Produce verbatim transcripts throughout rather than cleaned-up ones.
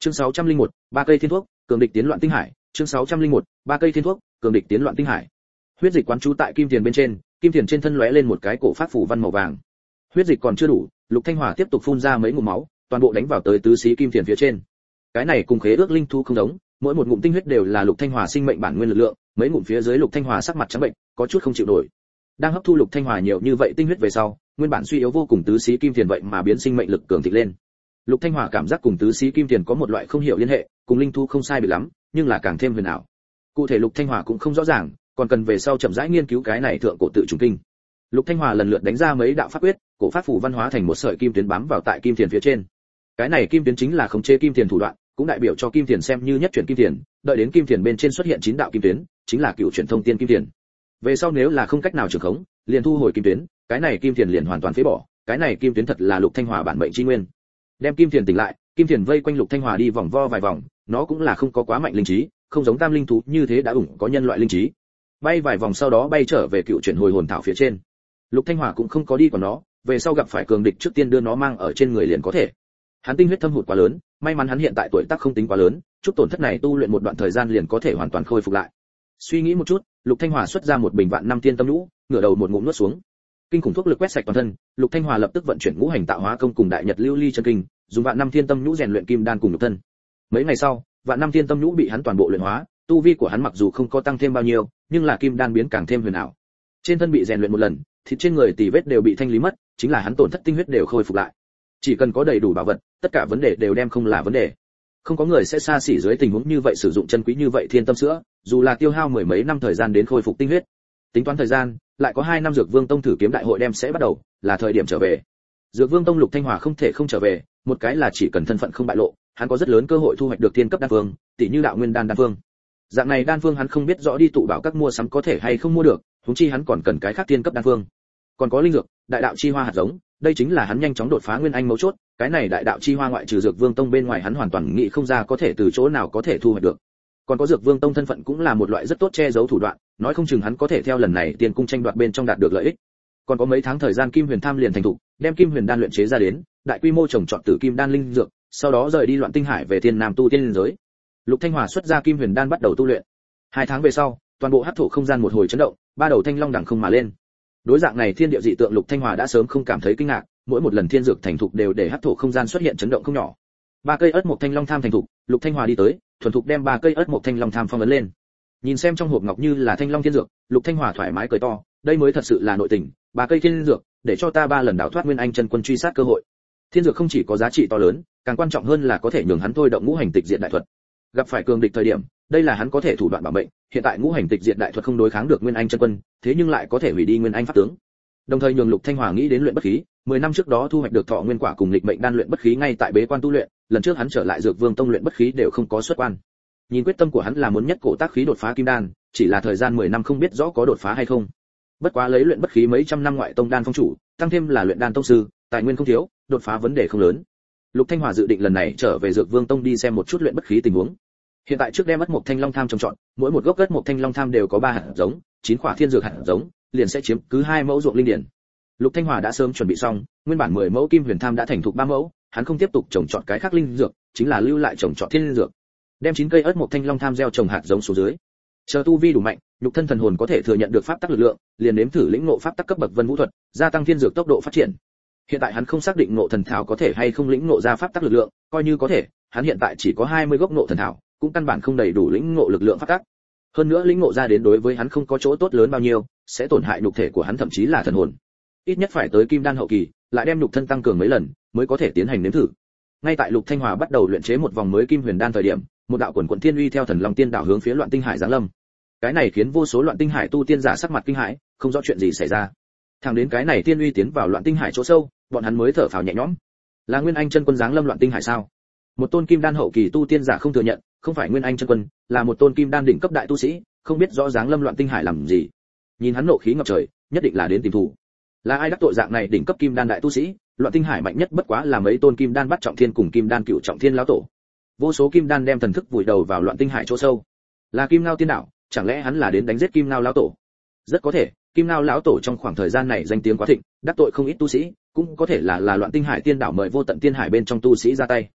Chương sáu trăm lẻ một, ba cây thiên thuốc, cường địch tiến loạn tinh hải. Chương sáu trăm lẻ một, ba cây thiên thuốc, cường địch tiến loạn tinh hải. Huyết dịch quán trú tại kim tiền bên trên, kim tiền trên thân lóe lên một cái cổ phát phủ văn màu vàng. Huyết dịch còn chưa đủ, Lục Thanh Hòa tiếp tục phun ra mấy ngụm máu, toàn bộ đánh vào tới tứ xí kim tiền phía trên. Cái này cùng khế ước linh thú không giống, mỗi một ngụm tinh huyết đều là Lục Thanh Hòa sinh mệnh bản nguyên lực lượng, mấy ngụm phía dưới Lục Thanh Hòa sắc mặt trắng bệnh, có chút không chịu nổi. Đang hấp thu Lục Thanh Hòa nhiều như vậy tinh huyết về sau, nguyên bản suy yếu vô cùng tứ xí kim tiền vậy mà biến sinh mệnh lực cường thịnh lên. Lục Thanh Hòa cảm giác cùng tứ xí kim tiền có một loại không hiểu liên hệ, cùng linh thú không sai biệt lắm, nhưng là càng thêm huyền ảo. Cụ thể Lục Thanh Hòa cũng không rõ ràng, còn cần về sau chậm rãi nghiên cứu cái này thượng cổ tự trùng kinh. Lục Thanh Hòa lần lượt đánh ra mấy đạo pháp quyết, cổ pháp phủ văn hóa thành một sợi kim tuyến bám vào tại kim tiền phía trên. Cái này kim tuyến chính là khống chế kim tiền thủ đoạn, cũng đại biểu cho kim tiền xem như nhất chuyển kim tiền, đợi đến kim tiền bên trên xuất hiện chín đạo kim tuyến, chính là cựu chuyển thông tiên kim tiền. Về sau nếu là không cách nào trường khống, liền thu hồi kim tuyến, cái này kim tiền liền hoàn toàn phế bỏ, cái này kim tuyến thật là Lục Thanh Hòa bản mệnh chi nguyên. Đem kim tiền tỉnh lại, kim tiền vây quanh Lục Thanh Hòa đi vòng vo vài vòng, nó cũng là không có quá mạnh linh trí, không giống tam linh thú như thế đã ủng có nhân loại linh trí. Bay vài vòng sau đó bay trở về cựu chuyển hồi hồn thảo phía trên. Lục Thanh Hòa cũng không có đi của nó, về sau gặp phải cường địch trước tiên đưa nó mang ở trên người liền có thể. Hắn tinh huyết thâm hụt quá lớn, may mắn hắn hiện tại tuổi tác không tính quá lớn, chút tổn thất này tu luyện một đoạn thời gian liền có thể hoàn toàn khôi phục lại. Suy nghĩ một chút, Lục Thanh Hòa xuất ra một bình vạn năm tiên tâm nhũ, ngửa đầu một ngụm nuốt xuống. Kinh khủng thuốc lực quét sạch toàn thân, Lục Thanh Hòa lập tức vận chuyển ngũ hành tạo hóa công cùng đại nhật lưu ly chân kinh, dùng vạn năm tiên tâm nhũ rèn luyện kim đan cùng nhục thân. Mấy ngày sau, vạn năm tiên tâm nhũ bị hắn toàn bộ luyện hóa, tu vi của hắn mặc dù không có tăng thêm bao nhiêu, nhưng là kim đan biến càng thêm huyền ảo. Trên thân bị rèn luyện một lần, thịt trên người tỉ vết đều bị thanh lý mất, chính là hắn tổn thất tinh huyết đều khôi phục lại. Chỉ cần có đầy đủ bảo vật, tất cả vấn đề đều đem không là vấn đề. Không có người sẽ xa xỉ dưới tình huống như vậy sử dụng chân quý như vậy thiên tâm sữa, dù là tiêu hao mười mấy năm thời gian đến khôi phục tinh huyết. Tính toán thời gian, lại có hai năm Dược Vương Tông thử kiếm đại hội đem sẽ bắt đầu, là thời điểm trở về. Dược Vương Tông Lục Thanh Hòa không thể không trở về, một cái là chỉ cần thân phận không bại lộ, hắn có rất lớn cơ hội thu hoạch được tiên cấp đan phương, tỷ như đạo nguyên đan đan phương. Dạng này đan phương hắn không biết rõ đi tụ bảo các mua sắm có thể hay không mua được, huống chi hắn còn cần cái khác tiên cấp đan phương. Còn có linh dược, đại đạo chi hoa hạt giống, đây chính là hắn nhanh chóng đột phá nguyên anh mấu chốt, cái này đại đạo chi hoa ngoại trừ Dược Vương Tông bên ngoài hắn hoàn toàn nghĩ không ra có thể từ chỗ nào có thể thu hoạch được. Còn có Dược Vương Tông thân phận cũng là một loại rất tốt che giấu thủ đoạn, nói không chừng hắn có thể theo lần này tiền cung tranh đoạt bên trong đạt được lợi ích. Còn có mấy tháng thời gian Kim Huyền Tham liền thành thục, đem Kim Huyền đan luyện chế ra đến, đại quy mô trồng trọt tử kim đan linh dược, sau đó rời đi loạn tinh hải về thiên nam tu tiên giới. Lục Thanh Hòa xuất ra Kim Huyền đan bắt đầu tu luyện. Hai tháng về sau, toàn bộ hắc thổ không gian một hồi chấn động, ba đầu thanh long đằng không mà lên. Đối dạng này thiên địa dị tượng Lục Thanh Hòa đã sớm không cảm thấy kinh ngạc, mỗi một lần thiên dược thành thục đều để hắc thổ không gian xuất hiện chấn động không nhỏ. Ba cây ớt mộc thanh long tham thành thục, Lục Thanh Hòa đi tới, thuần thục đem ba cây ớt mộc thanh long tham phong ấn lên. Nhìn xem trong hộp ngọc như là thanh long thiên dược, Lục Thanh Hòa thoải mái cười to, đây mới thật sự là nội tình, ba cây thiên dược, để cho ta ba lần đào thoát nguyên anh chân quân truy sát cơ hội. Thiên dược không chỉ có giá trị to lớn, càng quan trọng hơn là có thể nhường hắn thôi động ngũ hành tịch diệt đại thuật. Gặp phải cường địch thời điểm, đây là hắn có thể thủ đoạn bảo mệnh, hiện tại ngũ hành tịch diệt đại thuật không đối kháng được nguyên anh chân quân, thế nhưng lại có thể hủy đi nguyên anh pháp tướng. Đồng thời nhường Lục Thanh Hòa nghĩ đến luyện bất khí, mười năm trước đó thu hoạch được thọ nguyên quả cùng lịch mệnh đan luyện bất khí ngay tại bế quan tu luyện, lần trước hắn trở lại Dược Vương Tông luyện bất khí đều không có xuất quan. Nhìn quyết tâm của hắn là muốn nhất cổ tác khí đột phá kim đan, chỉ là thời gian mười năm không biết rõ có đột phá hay không. Bất quá lấy luyện bất khí mấy trăm năm ngoại tông đan phong chủ, tăng thêm là luyện đan tông sư, tài nguyên không thiếu, đột phá vấn đề không lớn. Lục Thanh Hòa dự định lần này trở về Dược Vương Tông đi xem một chút luyện bất khí tình huống. Hiện tại trước đem ất mộc thanh long tham trồng trọt, mỗi một gốc ất mộc thanh long tham đều có ba hạt giống, chín quả thiên dược hạt giống, liền sẽ chiếm cứ hai mẫu ruộng linh điển. Lục Thanh Hòa đã sớm chuẩn bị xong, nguyên bản mười mẫu kim huyền tham đã thành thục ba mẫu, hắn không tiếp tục trồng trọt cái khác linh dược, chính là lưu lại trồng trọt thiên dược. Đem chín cây ớt mộc thanh long tham gieo trồng hạt giống xuống dưới. Chờ tu vi đủ mạnh, nhục thân thần hồn có thể thừa nhận được pháp tắc lực lượng, liền nếm thử lĩnh ngộ pháp tắc cấp bậc vân vũ thuật, gia tăng thiên dược tốc độ phát triển. Hiện tại hắn không xác định ngộ thần thảo có thể hay không lĩnh ngộ ra pháp tắc lực lượng, coi như có thể, hắn hiện tại chỉ có hai mươi gốc ngộ thần thảo, cũng căn bản không đầy đủ lĩnh ngộ lực lượng pháp tắc. Hơn nữa lĩnh ngộ ra đến đối với hắn không có chỗ tốt lớn bao nhiêu, sẽ tổn hại nhục thể của hắn thậm chí là thần hồn. Ít nhất phải tới kim đan hậu kỳ, lại đem nhục thân tăng cường mấy lần, mới có thể tiến hành nếm thử. Ngay tại Lục Thanh Hòa bắt đầu luyện chế một vòng mới kim huyền đan thời điểm, một đạo quần quần thiên uy theo thần long tiên đảo hướng phía loạn tinh hải giáng lâm. Cái này khiến vô số loạn tinh hải tu tiên giả sắc mặt kinh hãi, không rõ chuyện gì xảy ra. Thẳng đến cái này tiên uy tiến vào loạn tinh hải chỗ sâu, bọn hắn mới thở phào nhẹ nhõm. Là nguyên anh chân quân giáng lâm loạn tinh hải sao? Một tôn kim đan hậu kỳ tu tiên giả không thừa nhận, không phải nguyên anh chân quân, là một tôn kim đan đỉnh cấp đại tu sĩ, không biết rõ giáng lâm loạn tinh hải làm gì. Nhìn hắn nộ khí ngập trời, nhất định là đến tìm thù. Là ai đắc tội dạng này đỉnh cấp kim đan đại tu sĩ? Loạn tinh hải mạnh nhất bất quá là mấy tôn kim đan bắt trọng thiên cùng kim đan cựu trọng thiên lão tổ. Vô số kim đan đem thần thức vùi đầu vào loạn tinh hải chỗ sâu. Là Kim Ngao tiên đạo, chẳng lẽ hắn là đến đánh giết Kim Ngao lão tổ? Rất có thể, Kim Ngao lão tổ trong khoảng thời gian này danh tiếng quá thịnh, đắc tội không ít tu sĩ, cũng có thể là là loạn tinh hải tiên đảo mời vô tận tiên hải bên trong tu sĩ ra tay.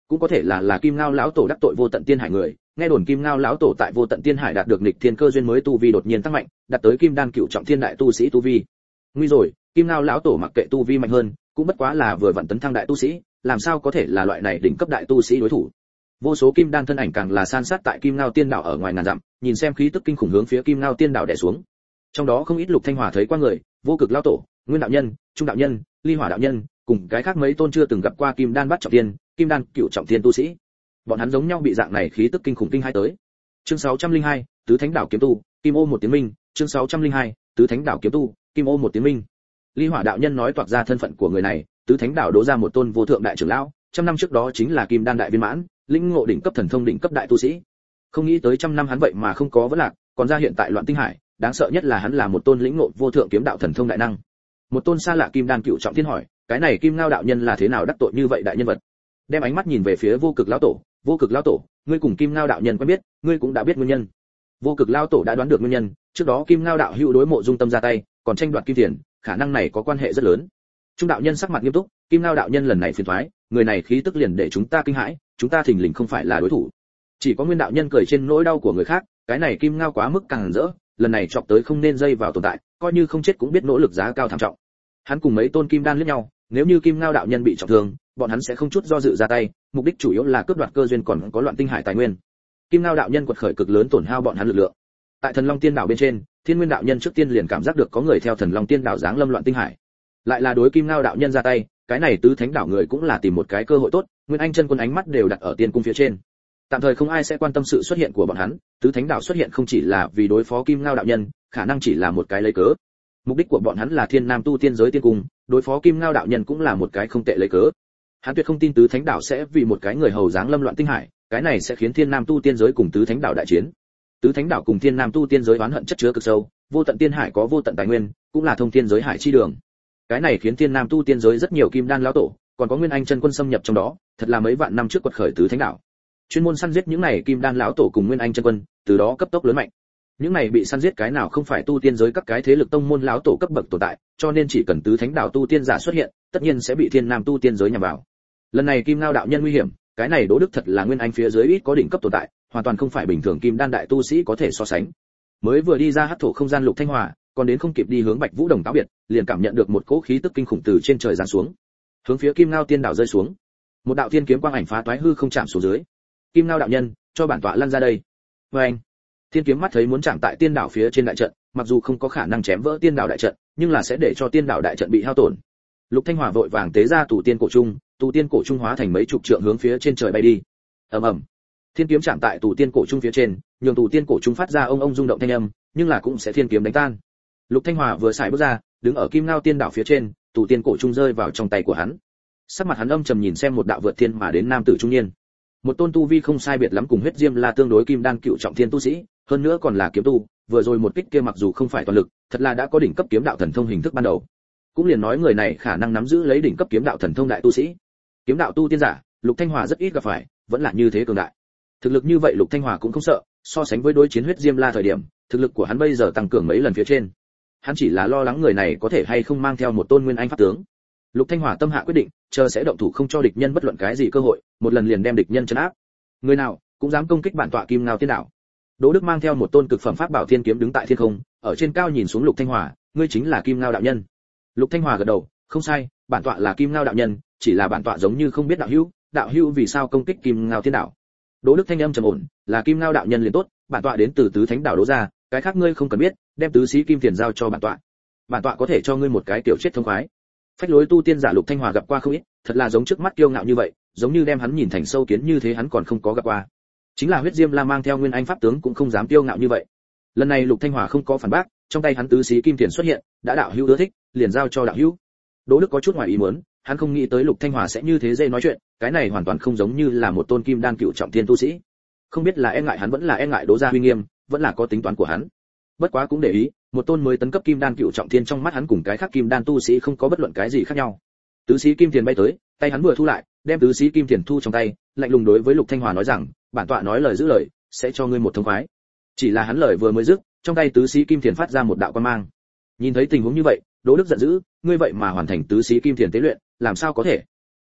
cũng có thể là là Kim Ngao lão tổ đắc tội Vô Tận Tiên Hải người. Nghe đồn Kim Ngao lão tổ tại Vô Tận Tiên Hải đạt được nghịch thiên cơ duyên mới tu vi đột nhiên tăng mạnh, đạt tới kim đan cửu trọng thiên đại tu sĩ tu vi. Nguy rồi, Kim Ngao lão tổ mặc kệ tu vi mạnh hơn, cũng bất quá là vừa vận tấn thăng đại tu sĩ, làm sao có thể là loại này đỉnh cấp đại tu sĩ đối thủ. Vô số kim đan thân ảnh càng là san sát tại Kim Ngao Tiên Đảo ở ngoài ngàn dặm, nhìn xem khí tức kinh khủng hướng phía Kim Ngao Tiên Đảo đè xuống. Trong đó không ít Lục Thanh Hòa thấy qua người, Vô Cực lão tổ, Nguyên đạo nhân, Trung đạo nhân, Ly Hỏa đạo nhân, cùng cái khác mấy tôn chưa từng gặp qua kim đan bắt trọng thiên, kim đan cửu trọng thiên tu sĩ. Bọn hắn giống nhau bị dạng này khí tức kinh khủng kinh hai tới. Chương sáu trăm linh hai, Tứ Thánh Đảo kiếm tu, Kim Ô một tiếng minh, chương sáu trăm linh hai, Tứ Thánh Đảo kiếm tu, Kim Ô một tiếng minh. Ly Hỏa đạo nhân nói toạc ra thân phận của người này, Tứ Thánh Đảo đố ra một tôn vô thượng đại trưởng lão, trăm năm trước đó chính là kim đan đại viên mãn, lĩnh ngộ đỉnh cấp thần thông đỉnh cấp đại tu sĩ. Không nghĩ tới trăm năm hắn vậy mà không có vấn lạc, còn ra hiện tại Loạn Tinh Hải, đáng sợ nhất là hắn là một tôn lĩnh ngộ vô thượng kiếm đạo thần thông đại năng. Một tôn xa lạ kim đan cựu trọng thiên hỏi, cái này Kim Ngao đạo nhân là thế nào đắc tội như vậy đại nhân vật? Đem ánh mắt nhìn về phía Vô Cực lão tổ, Vô Cực lão tổ, ngươi cùng Kim Ngao đạo nhân quen biết, ngươi cũng đã biết nguyên nhân. Vô Cực lão tổ đã đoán được nguyên nhân, trước đó Kim Ngao đạo hữu đối Mộ Dung Tâm ra tay, còn tranh đoạt kim tiền, khả năng này có quan hệ rất lớn. Trung đạo nhân sắc mặt nghiêm túc, Kim Ngao đạo nhân lần này phiền toái, người này khí tức liền để chúng ta kinh hãi, chúng ta thình lình không phải là đối thủ. Chỉ có Nguyên đạo nhân cười trên nỗi đau của người khác, cái này Kim Ngao quá mức càng rỡ, lần này chọc tới không nên dây vào tồn tại, coi như không chết cũng biết nỗ lực giá cao thảm trọng. Hắn cùng mấy tôn kim đan liếc nhau, nếu như Kim Ngao đạo nhân bị trọng thương, bọn hắn sẽ không chút do dự ra tay, mục đích chủ yếu là cướp đoạt cơ duyên còn có Loạn Tinh Hải tài nguyên. Kim Ngao đạo nhân quật khởi cực lớn tổn hao bọn hắn lực lượng. Tại Thần Long Tiên đảo bên trên, Thiên Nguyên đạo nhân trước tiên liền cảm giác được có người theo Thần Long Tiên đảo giáng lâm Loạn Tinh Hải. Lại là đối Kim Ngao đạo nhân ra tay, cái này Tứ Thánh đảo người cũng là tìm một cái cơ hội tốt, Nguyên Anh chân quân ánh mắt đều đặt ở tiên cung phía trên. Tạm thời không ai sẽ quan tâm sự xuất hiện của bọn hắn, Tứ Thánh đảo xuất hiện không chỉ là vì đối phó Kim Ngao đạo nhân, khả năng chỉ là một cái lấy cớ. Mục đích của bọn hắn là Thiên Nam tu tiên giới tiên cung, đối phó Kim Ngao đạo nhân cũng là một cái không tệ lấy cớ. Hắn tuyệt không tin Tứ Thánh đảo sẽ vì một cái người hầu giáng lâm Loạn Tinh Hải, cái này sẽ khiến Thiên Nam tu tiên giới cùng Tứ Thánh đảo đại chiến. Tứ Thánh đảo cùng Thiên Nam tu tiên giới oán hận chất chứa cực sâu, Vô Tận Tiên Hải có vô tận tài nguyên, cũng là thông thiên giới hải chi đường. Cái này khiến Thiên Nam tu tiên giới rất nhiều kim đan lão tổ, còn có Nguyên Anh chân quân xâm nhập trong đó, thật là mấy vạn năm trước quật khởi Tứ Thánh đảo. Chuyên môn săn giết những này kim đan lão tổ cùng Nguyên Anh chân quân, từ đó cấp tốc lớn mạnh. Những này bị săn giết cái nào không phải tu tiên giới các cái thế lực tông môn lão tổ cấp bậc tồn tại, cho nên chỉ cần Tứ Thánh đảo tu tiên giả xuất hiện, tất nhiên sẽ bị Thiên Nam tu tiên giới nhằm vào. Lần này Kim Ngao đạo nhân nguy hiểm, cái này Đỗ Đức thật là Nguyên Anh phía dưới ít có đỉnh cấp tồn tại, hoàn toàn không phải bình thường kim đan đại tu sĩ có thể so sánh. Mới vừa đi ra hắc thổ không gian Lục Thanh Hòa, còn đến không kịp đi hướng Bạch Vũ Đồng táo biệt, liền cảm nhận được một cỗ khí tức kinh khủng từ trên trời giáng xuống, hướng phía Kim Ngao tiên đảo rơi xuống. Một đạo thiên kiếm quang ảnh phá toái hư không chạm xuống dưới. Kim Ngao đạo nhân, cho bản tọa lăn ra đây. Và anh, thiên kiếm mắt thấy muốn chạm tại tiên đảo phía trên đại trận, mặc dù không có khả năng chém vỡ tiên đảo đại trận, nhưng là sẽ để cho tiên đảo đại trận bị hao tổn. Lục Thanh Hòa vội vàng tế ra tụ tiên cổ trung, tụ tiên cổ trung hóa thành mấy chục trượng hướng phía trên trời bay đi. Ầm ầm, thiên kiếm chạm tại tụ tiên cổ trung phía trên, nhường tụ tiên cổ trung phát ra ông ông rung động thanh âm, nhưng là cũng sẽ thiên kiếm đánh tan. Lục Thanh Hòa vừa xài bước ra, đứng ở Kim Ngao tiên đảo phía trên, tụ tiên cổ trung rơi vào trong tay của hắn. Sắc mặt hắn âm trầm nhìn xem một đạo vượt thiên mà đến nam tử trung niên. Một tôn tu vi không sai biệt lắm cùng huyết diêm la tương đối kim đan cựu trọng thiên tu sĩ, hơn nữa còn là kiếm tu, vừa rồi một kích kia mặc dù không phải toàn lực, thật là đã có đỉnh cấp kiếm đạo thần thông hình thức ban đầu. Cũng liền nói người này khả năng nắm giữ lấy đỉnh cấp kiếm đạo thần thông đại tu sĩ. Kiếm đạo tu tiên giả, Lục Thanh Hòa rất ít gặp phải, vẫn là như thế cường đại. Thực lực như vậy Lục Thanh Hòa cũng không sợ, so sánh với đối chiến huyết diêm la thời điểm, thực lực của hắn bây giờ tăng cường mấy lần phía trên. Hắn chỉ là lo lắng người này có thể hay không mang theo một tôn nguyên anh pháp tướng. Lục Thanh Hòa tâm hạ quyết định, chờ sẽ động thủ không cho địch nhân bất luận cái gì cơ hội, một lần liền đem địch nhân trấn áp. Người nào cũng dám công kích bản tọa Kim Ngao tiên đảo. Đỗ Đức mang theo một tôn cực phẩm pháp bảo thiên kiếm đứng tại thiên không, ở trên cao nhìn xuống Lục Thanh Hòa, ngươi chính là Kim Ngao đạo nhân. Lục Thanh Hòa gật đầu, không sai, bản tọa là Kim Ngao đạo nhân, chỉ là bản tọa giống như không biết đạo hữu, đạo hữu vì sao công kích Kim Ngao tiên đảo. Đỗ Đức thanh âm trầm ổn, là Kim Ngao đạo nhân liền tốt, bản tọa đến từ Tứ Thánh đảo Đỗ gia, cái khác ngươi không cần biết, đem tứ sĩ kim tiền giao cho bản tọa. Bản tọa có thể cho ngươi một cái tiểu chết thông khoái. Phách lối tu tiên giả Lục Thanh Hòa gặp qua không ít, thật là giống trước mắt kiêu ngạo như vậy, giống như đem hắn nhìn thành sâu kiến như thế hắn còn không có gặp qua. Chính là huyết diêm la mang theo nguyên anh pháp tướng cũng không dám kiêu ngạo như vậy. Lần này Lục Thanh Hòa không có phản bác, trong tay hắn tứ sĩ kim tiền xuất hiện, đã đạo hữu ưa thích, liền giao cho đạo hữu. Đỗ Đức có chút ngoài ý muốn, hắn không nghĩ tới Lục Thanh Hòa sẽ như thế dễ nói chuyện, cái này hoàn toàn không giống như là một tôn kim đan cựu trọng thiên tu sĩ. Không biết là e ngại hắn vẫn là e ngại Đỗ gia uy nghiêm, vẫn là có tính toán của hắn. Bất quá cũng để ý, một tôn mới tấn cấp kim đan cựu trọng thiên trong mắt hắn cùng cái khác kim đan tu sĩ không có bất luận cái gì khác nhau. Tứ sĩ kim tiền bay tới, tay hắn vừa thu lại, đem tứ sĩ kim tiền thu trong tay, lạnh lùng đối với Lục Thanh Hòa nói rằng, bản tọa nói lời giữ lời, sẽ cho ngươi một thông khoái. Chỉ là hắn lời vừa mới dứt, trong tay tứ sĩ kim tiền phát ra một đạo quang mang. Nhìn thấy tình huống như vậy, Đỗ Đức giận dữ, ngươi vậy mà hoàn thành tứ sĩ kim tiền tế luyện, làm sao có thể?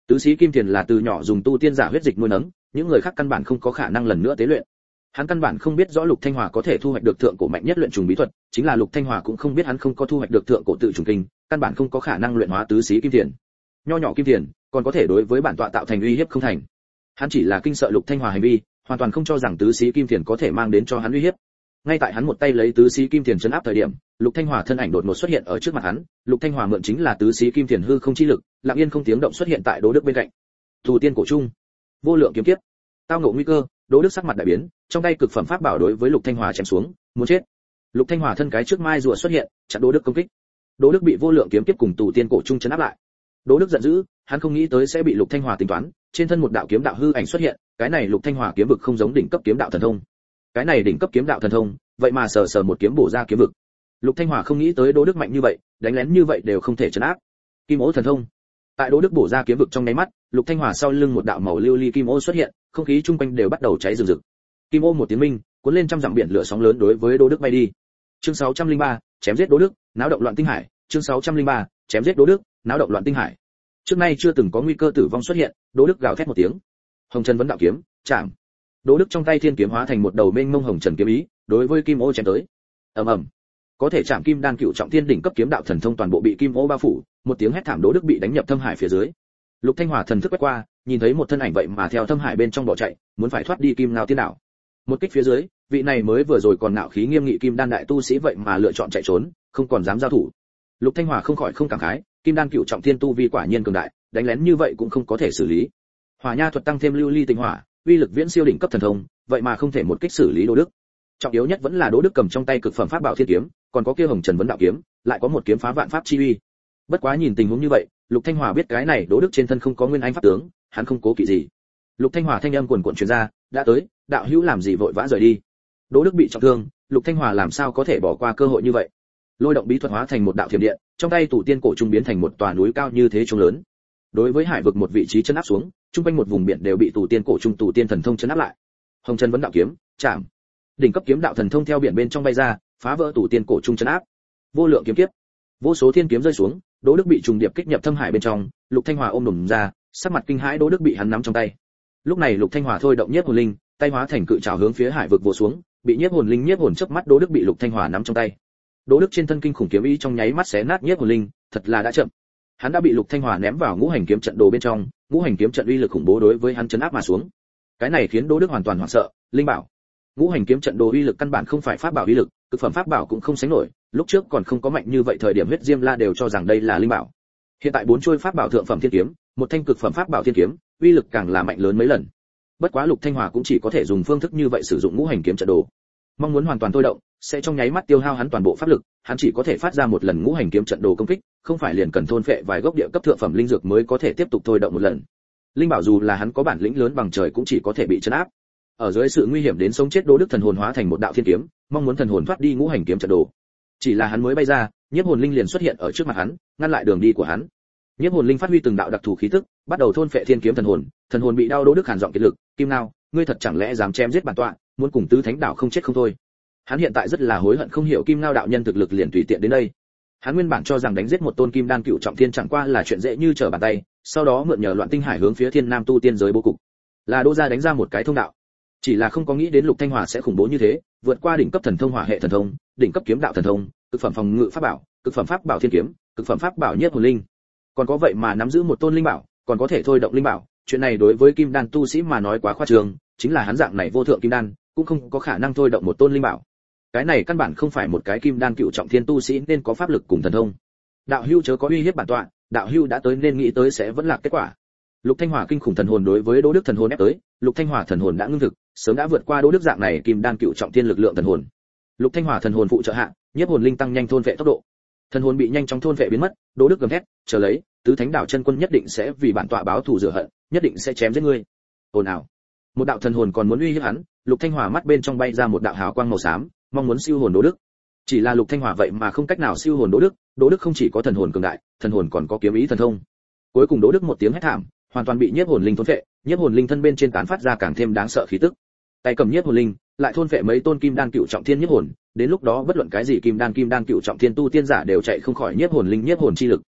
Tứ sĩ kim thiền là từ nhỏ dùng tu tiên giả huyết dịch nuôi nấng, những người khác căn bản không có khả năng lần nữa tế luyện. Hắn căn bản không biết rõ Lục Thanh Hòa có thể thu hoạch được thượng cổ mạnh nhất luyện trùng bí thuật, chính là Lục Thanh Hòa cũng không biết hắn không có thu hoạch được thượng cổ tự trùng kinh, căn bản không có khả năng luyện hóa tứ sĩ kim thiền. Nho nhỏ kim thiền, còn có thể đối với bản tọa tạo thành uy hiếp không thành. Hắn chỉ là kinh sợ Lục Thanh Hòa hành vi, hoàn toàn không cho rằng tứ sĩ kim thiền có thể mang đến cho hắn uy hiếp. Ngay tại hắn một tay lấy tứ sĩ kim thiền trấn áp thời điểm, Lục Thanh Hòa thân ảnh đột ngột xuất hiện ở trước mặt hắn, Lục Thanh Hòa mượn chính là tứ sĩ kim thiền hư không chi lực, lặng yên không tiếng động xuất hiện tại Đỗ Đức bên cạnh. Thủ tiên cổ trung, vô lượng kiếm kiếp. Tao ngộ nguy cơ, Đỗ Đức sắc mặt đại biến, trong tay cực phẩm pháp bảo đối với Lục Thanh Hòa chém xuống, muốn chết. Lục Thanh Hòa thân cái trước mai rùa xuất hiện, chặn Đỗ Đức công kích. Đỗ Đức bị vô lượng kiếm kiếp cùng tù tiên cổ trung chấn áp lại. Đỗ Đức giận dữ, hắn không nghĩ tới sẽ bị Lục Thanh Hòa tính toán, trên thân một đạo kiếm đạo hư ảnh xuất hiện, cái này Lục Thanh Hòa kiếm vực không giống đỉnh cấp kiếm đạo thần thông. Cái này đỉnh cấp kiếm đạo thần thông, vậy mà sờ sờ một kiếm bổ ra kiếm vực. Lục Thanh Hòa không nghĩ tới Đỗ Đức mạnh như vậy, đánh lén như vậy đều không thể trấn áp. Kim ô thần thông. Tại Đỗ Đức bổ ra kiếm vực trong nháy mắt, Lục Thanh Hòa sau lưng một đạo màu lưu ly kim ô xuất hiện, không khí chung quanh đều bắt đầu cháy rừng rực. Kim ô một tiếng minh, cuốn lên trăm dặm biển lửa sóng lớn đối với Đỗ Đức bay đi. Chương sáu trăm lẻ ba, chém giết Đỗ Đức, náo động loạn tinh hải. Chương sáu trăm lẻ ba, chém giết Đỗ Đức, náo động loạn tinh hải. Trước nay chưa từng có nguy cơ tử vong xuất hiện, Đỗ Đức gào thét một tiếng. Hồng Trần vấn đạo kiếm, chạm. Đỗ Đức trong tay thiên kiếm hóa thành một đầu mênh mông hồng trần kiếm ý, đối với kim ô chém tới. Ầm ầm. Có thể chạm kim đan cựu trọng thiên đỉnh cấp kiếm đạo thần thông toàn bộ bị kim ô bao phủ, một tiếng hét thảm Đỗ Đức bị đánh nhập thâm hải phía dưới. Lục Thanh Hòa thần thức quét qua, nhìn thấy một thân ảnh vậy mà theo thâm hải bên trong bỏ chạy, muốn phải thoát đi kim ngao tiên đảo. Một kích phía dưới, vị này mới vừa rồi còn ngạo khí nghiêm nghị kim đan đại tu sĩ vậy mà lựa chọn chạy trốn, không còn dám giao thủ. Lục Thanh Hòa không khỏi không cảm khái, kim đan cựu trọng thiên tu vi quả nhiên cường đại, đánh lén như vậy cũng không có thể xử lý. Hỏa nha thuật tăng thêm lưu ly tinh hỏa, uy lực viễn siêu đỉnh cấp thần thông, vậy mà không thể một kích xử lý Đỗ Đức. Trọng yếu nhất vẫn là Đỗ Đức cầm trong tay cực phẩm pháp bảo thiên kiếm, còn có kia hồng trần vấn đạo kiếm, lại có một kiếm phá vạn pháp chi uy. Bất quá nhìn tình huống như vậy, Lục Thanh Hòa biết cái này Đỗ Đức trên thân không có nguyên anh pháp tướng, hắn không cố kỵ gì. Lục Thanh Hòa thanh âm cuồn cuộn truyền ra, đã tới, đạo hữu làm gì vội vã rời đi? Đỗ Đức bị trọng thương, Lục Thanh Hòa làm sao có thể bỏ qua cơ hội như vậy? Lôi động bí thuật hóa thành một đạo thiểm điện, trong tay tụ tiên cổ trung biến thành một tòa núi cao như thế trông lớn. Đối với hải vực một vị trí chân áp xuống, trung quanh một vùng biển đều bị tụ tiên cổ trung tụ tiên thần thông chấn áp lại. Hồng Trần vấn đạo kiếm, chạm. Đỉnh cấp kiếm đạo thần thông theo biển bên trong bay ra, phá vỡ tụ tiên cổ trung chấn áp. Vô lượng kiếm kiếp. Vô số thiên kiếm rơi xuống, Đỗ Đức bị trùng điệp kích nhập thâm hải bên trong, Lục Thanh Hòa ôm đùm ra, sắc mặt kinh hãi Đỗ Đức bị hắn nắm trong tay. Lúc này Lục Thanh Hòa thôi động nhiếp hồn linh, tay hóa thành cự trảo hướng phía hải vực vồ xuống, bị nhiếp hồn linh nhiếp hồn chớp mắt Đỗ Đức bị Lục Thanh Hòa nắm trong tay. Đỗ Đức trên thân kinh khủng kiếm ý trong nháy mắt xé nát nhiếp hồn linh, thật là đã chậm. Hắn đã bị Lục Thanh Hòa ném vào ngũ hành kiếm trận đồ bên trong, ngũ hành kiếm trận uy lực khủng bố đối với hắn chấn áp mà xuống. Cái này khiến Đỗ Đức hoàn toàn hoảng sợ, linh bảo. Ngũ hành kiếm trận đồ uy lực căn bản không phải pháp bảo uy lực, cực phẩm pháp bảo cũng không sánh nổi, lúc trước còn không có mạnh như vậy thời điểm huyết diêm la đều cho rằng đây là linh bảo. Hiện tại bốn chuôi pháp bảo thượng phẩm thiên kiếm, một thanh cực phẩm pháp bảo thiên kiếm, uy lực càng là mạnh lớn mấy lần. Bất quá Lục Thanh Hòa cũng chỉ có thể dùng phương thức như vậy sử dụng ngũ hành kiếm trận đồ. Mong muốn hoàn toàn thôi động, sẽ trong nháy mắt tiêu hao hắn toàn bộ pháp lực, hắn chỉ có thể phát ra một lần ngũ hành kiếm trận đồ công kích, không phải liền cần thôn phệ vài gốc địa cấp thượng phẩm linh dược mới có thể tiếp tục thôi động một lần. Linh bảo dù là hắn có bản lĩnh lớn bằng trời cũng chỉ có thể bị trấn áp. Ở dưới sự nguy hiểm đến sống chết Đỗ Đức thần hồn hóa thành một đạo thiên kiếm, mong muốn thần hồn thoát đi ngũ hành kiếm trận đồ. Chỉ là hắn mới bay ra, nhiếp hồn linh liền xuất hiện ở trước mặt hắn, ngăn lại đường đi của hắn. Nhiếp hồn linh phát huy từng đạo đặc thù khí tức, bắt đầu thôn phệ thiên kiếm thần hồn, thần hồn bị đau Đỗ Đức hàn giọng kiệt lực, "Kim Nao, ngươi thật chẳng lẽ dám chém giết bản tọa, muốn cùng tứ thánh đạo không chết không thôi?" Hắn hiện tại rất là hối hận không hiểu Kim Nao đạo nhân thực lực liền tùy tiện đến đây. Hắn nguyên bản cho rằng đánh giết một tôn kim đan cựu trọng thiên chẳng qua là chuyện dễ như trở bàn tay, sau đó mượn nhờ loạn tinh hải hướng phía thiên nam tu tiên giới bố cục, là Đỗ gia đánh ra một cái thông đạo. Chỉ là không có nghĩ đến Lục Thanh Hòa sẽ khủng bố như thế, vượt qua đỉnh cấp thần thông hỏa hệ thần thông, đỉnh cấp kiếm đạo thần thông, cực phẩm phòng ngự pháp bảo, cực phẩm pháp bảo thiên kiếm, cực phẩm pháp bảo nhiếp hồn linh. Còn có vậy mà nắm giữ một tôn linh bảo, còn có thể thôi động linh bảo, chuyện này đối với kim đan tu sĩ mà nói quá khoa trương, chính là hắn dạng này vô thượng kim đan, cũng không có khả năng thôi động một tôn linh bảo. Cái này căn bản không phải một cái kim đan cựu trọng thiên tu sĩ nên có pháp lực cùng thần thông. Đạo hưu chớ có uy hiếp bản tọa, đạo hưu đã tới nên nghĩ tới sẽ vẫn là kết quả. Lục Thanh Hòa kinh khủng thần hồn đối với Đỗ Đức thần hồn ép tới, Lục Thanh Hòa thần hồn đã ngưng thực, sớm đã vượt qua Đỗ Đức dạng này kim đan cựu trọng thiên lực lượng thần hồn. Lục Thanh Hòa thần hồn phụ trợ hạ, nhiếp hồn linh tăng nhanh thôn vệ tốc độ. Thần hồn bị nhanh chóng thôn vệ biến mất, Đỗ Đức gầm thét, "Chờ lấy, tứ thánh đạo chân quân nhất định sẽ vì bản tọa báo thù rửa hận, nhất định sẽ chém giết ngươi." Ồn ào. Một đạo thần hồn còn muốn uy hiếp hắn, Lục Thanh Hòa mắt bên trong bay ra một đạo hào quang màu xám, mong muốn siêu hồn Đỗ Đức. Chỉ là Lục Thanh Hòa vậy mà không cách nào siêu hồn Đỗ Đức, Đỗ Đức không chỉ có thần hồn cường đại, thần hồn còn có kiếm ý thần thông. Cuối cùng Đỗ Đức một tiếng hét thảm, hoàn toàn bị nhiếp hồn linh thôn phệ, nhiếp hồn linh thân bên trên tán phát ra càng thêm đáng sợ khí tức. Tay cầm nhiếp hồn linh, lại thôn phệ mấy tôn kim đan cựu trọng thiên nhiếp hồn, đến lúc đó bất luận cái gì kim đan kim đan cựu trọng thiên tu tiên giả đều chạy không khỏi nhiếp hồn linh nhiếp hồn chi lực.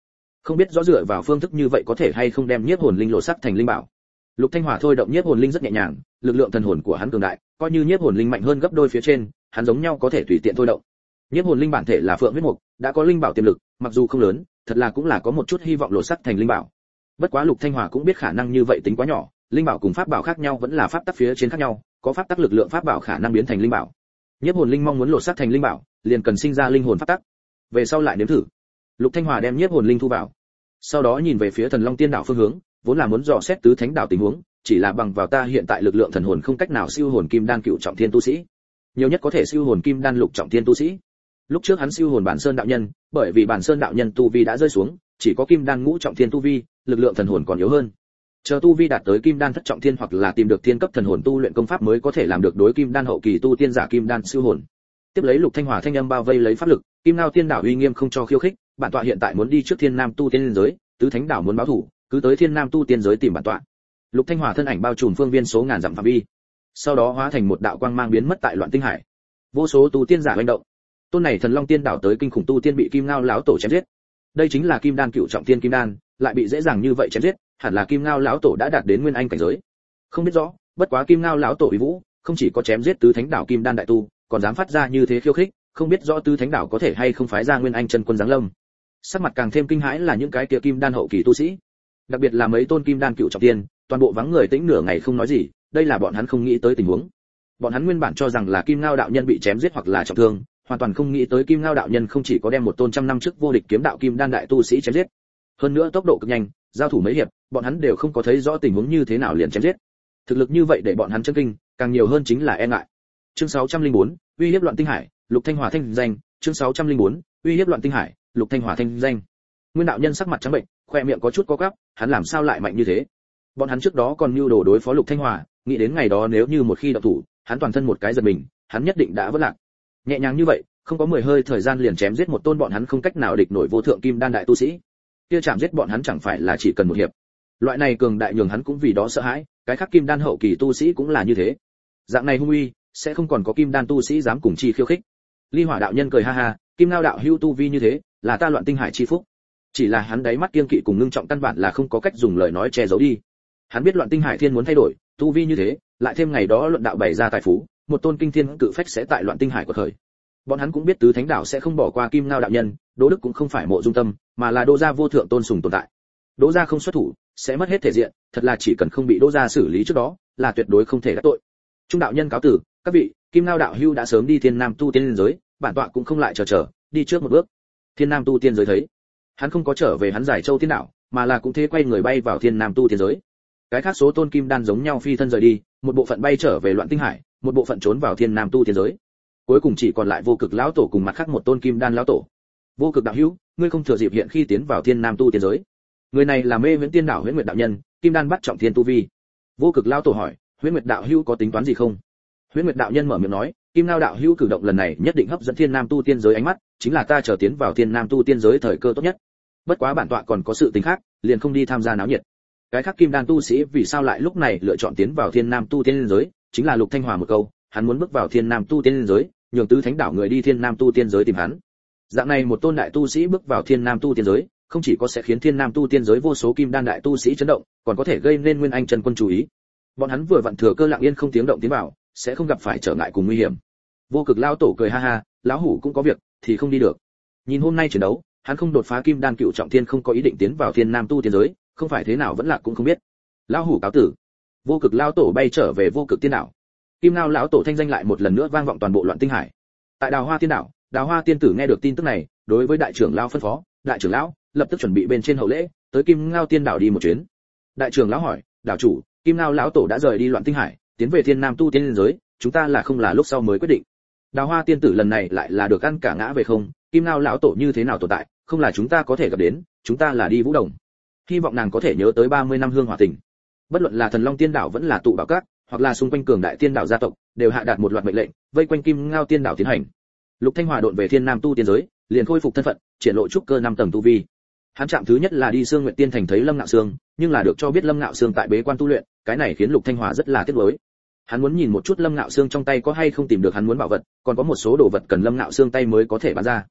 không biết rõ dựa vào phương thức như vậy có thể hay không đem nhiếp hồn linh lộ sắc thành linh bảo. Lục Thanh Hòa thôi động nhiếp hồn linh rất nhẹ nhàng, lực lượng thần hồn của hắn cường đại, coi như nhiếp hồn linh mạnh hơn gấp đôi phía trên, hắn giống nhau có thể tùy tiện thôi động. Nhiếp hồn linh bản thể là phượng huyết mục, đã có linh bảo tiềm lực, mặc dù không lớn, thật là cũng là có một chút hy vọng lộ sắc thành linh bảo. Bất quá Lục Thanh Hòa cũng biết khả năng như vậy tính quá nhỏ, linh bảo cùng pháp bảo khác nhau vẫn là pháp tắc phía trên khác nhau, có pháp tắc lực lượng pháp bảo khả năng biến thành linh bảo. Nhiếp hồn linh mong muốn lộ sắc thành linh bảo, liền cần sinh ra linh hồn pháp tắc. Về sau lại nếm thử. Lục Thanh Hòa đem nhiếp hồn linh thu vào, sau đó nhìn về phía Thần Long Tiên đảo phương hướng, vốn là muốn dò xét tứ thánh đảo tình huống, chỉ là bằng vào ta hiện tại lực lượng thần hồn không cách nào siêu hồn kim đan cựu trọng thiên tu sĩ, nhiều nhất có thể siêu hồn kim đan lục trọng thiên tu sĩ. Lúc trước hắn siêu hồn bản sơn đạo nhân, bởi vì bản sơn đạo nhân tu vi đã rơi xuống, chỉ có kim đan ngũ trọng thiên tu vi, lực lượng thần hồn còn yếu hơn. Chờ tu vi đạt tới kim đan thất trọng thiên hoặc là tìm được thiên cấp thần hồn tu luyện công pháp mới có thể làm được đối kim đan hậu kỳ tu tiên giả kim đan siêu hồn. Tiếp lấy Lục Thanh Hòa thanh âm bao vây lấy pháp lực, Kim Ngao Tiên đảo uy nghiêm không cho khiêu khích, bản tọa hiện tại muốn đi trước Thiên Nam tu tiên giới, tứ thánh đảo muốn báo thủ, cứ tới Thiên Nam tu tiên giới tìm bản tọa. Lục Thanh Hòa thân ảnh bao trùm phương viên số ngàn dặm phạm vi, sau đó hóa thành một đạo quang mang biến mất tại loạn tinh hải. Vô số tu tiên giả hoành động. Tôn này Thần Long Tiên đảo tới kinh khủng tu tiên bị Kim Ngao lão tổ chém giết. Đây chính là kim đan cựu trọng tiên kim đan, lại bị dễ dàng như vậy chém giết, hẳn là Kim Ngao lão tổ đã đạt đến nguyên anh cảnh giới. Không biết rõ, bất quá Kim Ngao lão tổ uy vũ, không chỉ có chém giết tứ thánh đảo kim đan đại tu, còn dám phát ra như thế khiêu khích, không biết rõ tứ thánh đảo có thể hay không phái ra nguyên anh chân quân giáng lâm. Sắc mặt càng thêm kinh hãi là những cái kia kim đan hậu kỳ tu sĩ, đặc biệt là mấy tôn kim đan cựu trọng tiên, toàn bộ vắng người tĩnh nửa ngày không nói gì, đây là bọn hắn không nghĩ tới tình huống. Bọn hắn nguyên bản cho rằng là Kim Ngao đạo nhân bị chém giết hoặc là trọng thương, hoàn toàn không nghĩ tới Kim Ngao đạo nhân không chỉ có đem một tôn trăm năm trước vô địch kiếm đạo kim đan đại tu sĩ chém giết, hơn nữa tốc độ cực nhanh, giao thủ mấy hiệp, bọn hắn đều không có thấy rõ tình huống như thế nào liền chém giết. Thực lực như vậy để bọn hắn chấn kinh, càng nhiều hơn chính là e ngại. Chương sáu trăm lẻ bốn, uy hiếp loạn tinh hải, Lục Thanh Hòa thanh danh. Chương sáu trăm lẻ bốn, uy hiếp loạn tinh hải, Lục Thanh Hòa thanh danh. Nguyên đạo nhân sắc mặt trắng bệnh, khoe miệng có chút co quắp, hắn làm sao lại mạnh như thế? Bọn hắn trước đó còn mưu đồ đối phó Lục Thanh Hòa, nghĩ đến ngày đó nếu như một khi động thủ, hắn toàn thân một cái giật mình, hắn nhất định đã vỡ lạc. Nhẹ nhàng như vậy, không có mười hơi thời gian liền chém giết một tôn bọn hắn không cách nào địch nổi vô thượng kim đan đại tu sĩ. Kia chạm giết bọn hắn chẳng phải là chỉ cần một hiệp. Loại này cường đại nhường hắn cũng vì đó sợ hãi, cái khác kim đan hậu kỳ tu sĩ cũng là như thế. Dạng này hung uy, sẽ không còn có kim đan tu sĩ dám cùng chi khiêu khích. Ly Hỏa đạo nhân cười ha ha, Kim Ngao đạo hưu tu vi như thế, là ta loạn tinh hải chi phúc. Chỉ là hắn đáy mắt kiên kỵ cùng ngưng trọng căn bản là không có cách dùng lời nói che giấu đi. Hắn biết loạn tinh hải thiên muốn thay đổi, tu vi như thế, lại thêm ngày đó luận đạo bày ra tài phú, một tôn kinh thiên cự phách sẽ tại loạn tinh hải của thời. Bọn hắn cũng biết tứ thánh đảo sẽ không bỏ qua Kim Ngao đạo nhân, Đỗ Đức cũng không phải mộ dung tâm, mà là Đỗ gia vô thượng tôn sùng tồn tại. Đỗ gia không xuất thủ, sẽ mất hết thể diện, thật là chỉ cần không bị Đỗ gia xử lý trước đó, là tuyệt đối không thể đắc tội. Trung đạo nhân cáo tử, các vị, Kim Ngao đạo hưu đã sớm đi Thiên Nam tu tiên giới, bản tọa cũng không lại chờ chờ, đi trước một bước. Thiên Nam tu tiên giới thấy, hắn không có trở về hắn giải châu tiên đảo, mà là cũng thế quay người bay vào Thiên Nam tu tiên giới. Cái khác số tôn kim đan giống nhau phi thân rời đi, một bộ phận bay trở về loạn tinh hải, một bộ phận trốn vào Thiên Nam tu tiên giới. Cuối cùng chỉ còn lại Vô Cực lão tổ cùng mặt khác một tôn kim đan lão tổ. Vô Cực đạo hữu, ngươi không thừa dịp hiện khi tiến vào Thiên Nam tu tiên giới. Người này là Mê Viễn Tiên đảo Huyễn Nguyệt đạo nhân, kim đan bắt trọng thiên tu vi. Vô Cực lão tổ hỏi, Huyễn Nguyệt đạo hữu có tính toán gì không? Huyễn Nguyệt đạo nhân mở miệng nói, Kim Ngao đạo hữu cử động lần này nhất định hấp dẫn Thiên Nam tu tiên giới ánh mắt, chính là ta chờ tiến vào Thiên Nam tu tiên giới thời cơ tốt nhất. Bất quá bản tọa còn có sự tình khác, liền không đi tham gia náo nhiệt. Cái khác kim đan tu sĩ vì sao lại lúc này lựa chọn tiến vào Thiên Nam tu tiên giới, chính là Lục Thanh Hòa một câu, hắn muốn bước vào Thiên Nam tu tiên giới, nhường tứ thánh đảo người đi Thiên Nam tu tiên giới tìm hắn. Dạng này một tôn đại tu sĩ bước vào Thiên Nam tu tiên giới, không chỉ có sẽ khiến Thiên Nam tu tiên giới vô số kim đan đại tu sĩ chấn động, còn có thể gây nên nguyên anh chân quân chú ý. Bọn hắn vừa vặn thừa cơ lặng yên không tiếng động tiến vào, sẽ không gặp phải trở ngại cùng nguy hiểm. Vô Cực lão tổ cười ha ha, lão hủ cũng có việc, thì không đi được. Nhìn hôm nay chiến đấu, hắn không đột phá kim đan cựu trọng thiên không có ý định tiến vào Thiên Nam tu tiên giới, không phải thế nào vẫn là cũng không biết. Lão hủ cáo tử. Vô Cực lão tổ bay trở về Vô Cực tiên đảo. Kim Ngao lão tổ thanh danh lại một lần nữa vang vọng toàn bộ loạn tinh hải. Tại Đào Hoa tiên đảo, Đào Hoa tiên tử nghe được tin tức này, đối với đại trưởng lão phân phó, đại trưởng lão lập tức chuẩn bị bên trên hậu lễ, tới Kim Ngao tiên đảo đi một chuyến. Đại trưởng lão hỏi, đảo chủ, Kim Ngao lão tổ đã rời đi loạn tinh hải, tiến về Thiên Nam tu tiên giới, chúng ta là không là lúc sau mới quyết định. Đào Hoa tiên tử lần này lại là được ăn cả ngã về không, Kim Ngao lão tổ như thế nào tồn tại, không là chúng ta có thể gặp đến, chúng ta là đi Vũ Đồng. Hy vọng nàng có thể nhớ tới ba mươi năm hương hòa tình. Bất luận là Thần Long tiên đảo vẫn là tụ bảo các, hoặc là xung quanh cường đại tiên đảo gia tộc, đều hạ đạt một loạt mệnh lệnh, vây quanh Kim Ngao tiên đảo tiến hành. Lục Thanh Hòa độn về Thiên Nam tu tiên giới, liền khôi phục thân phận, triển lộ trúc cơ năm tầng tu vi. Hắn chạm thứ nhất là đi Sương Nguyện Tiên thành thấy Lâm Ngạo Sương, nhưng là được cho biết Lâm Ngạo Sương tại bế quan tu luyện, cái này khiến Lục Thanh Hòa rất là tiếc nuối. Hắn muốn nhìn một chút Lâm Ngạo Sương trong tay có hay không tìm được hắn muốn bảo vật, còn có một số đồ vật cần Lâm Ngạo Sương tay mới có thể bán ra.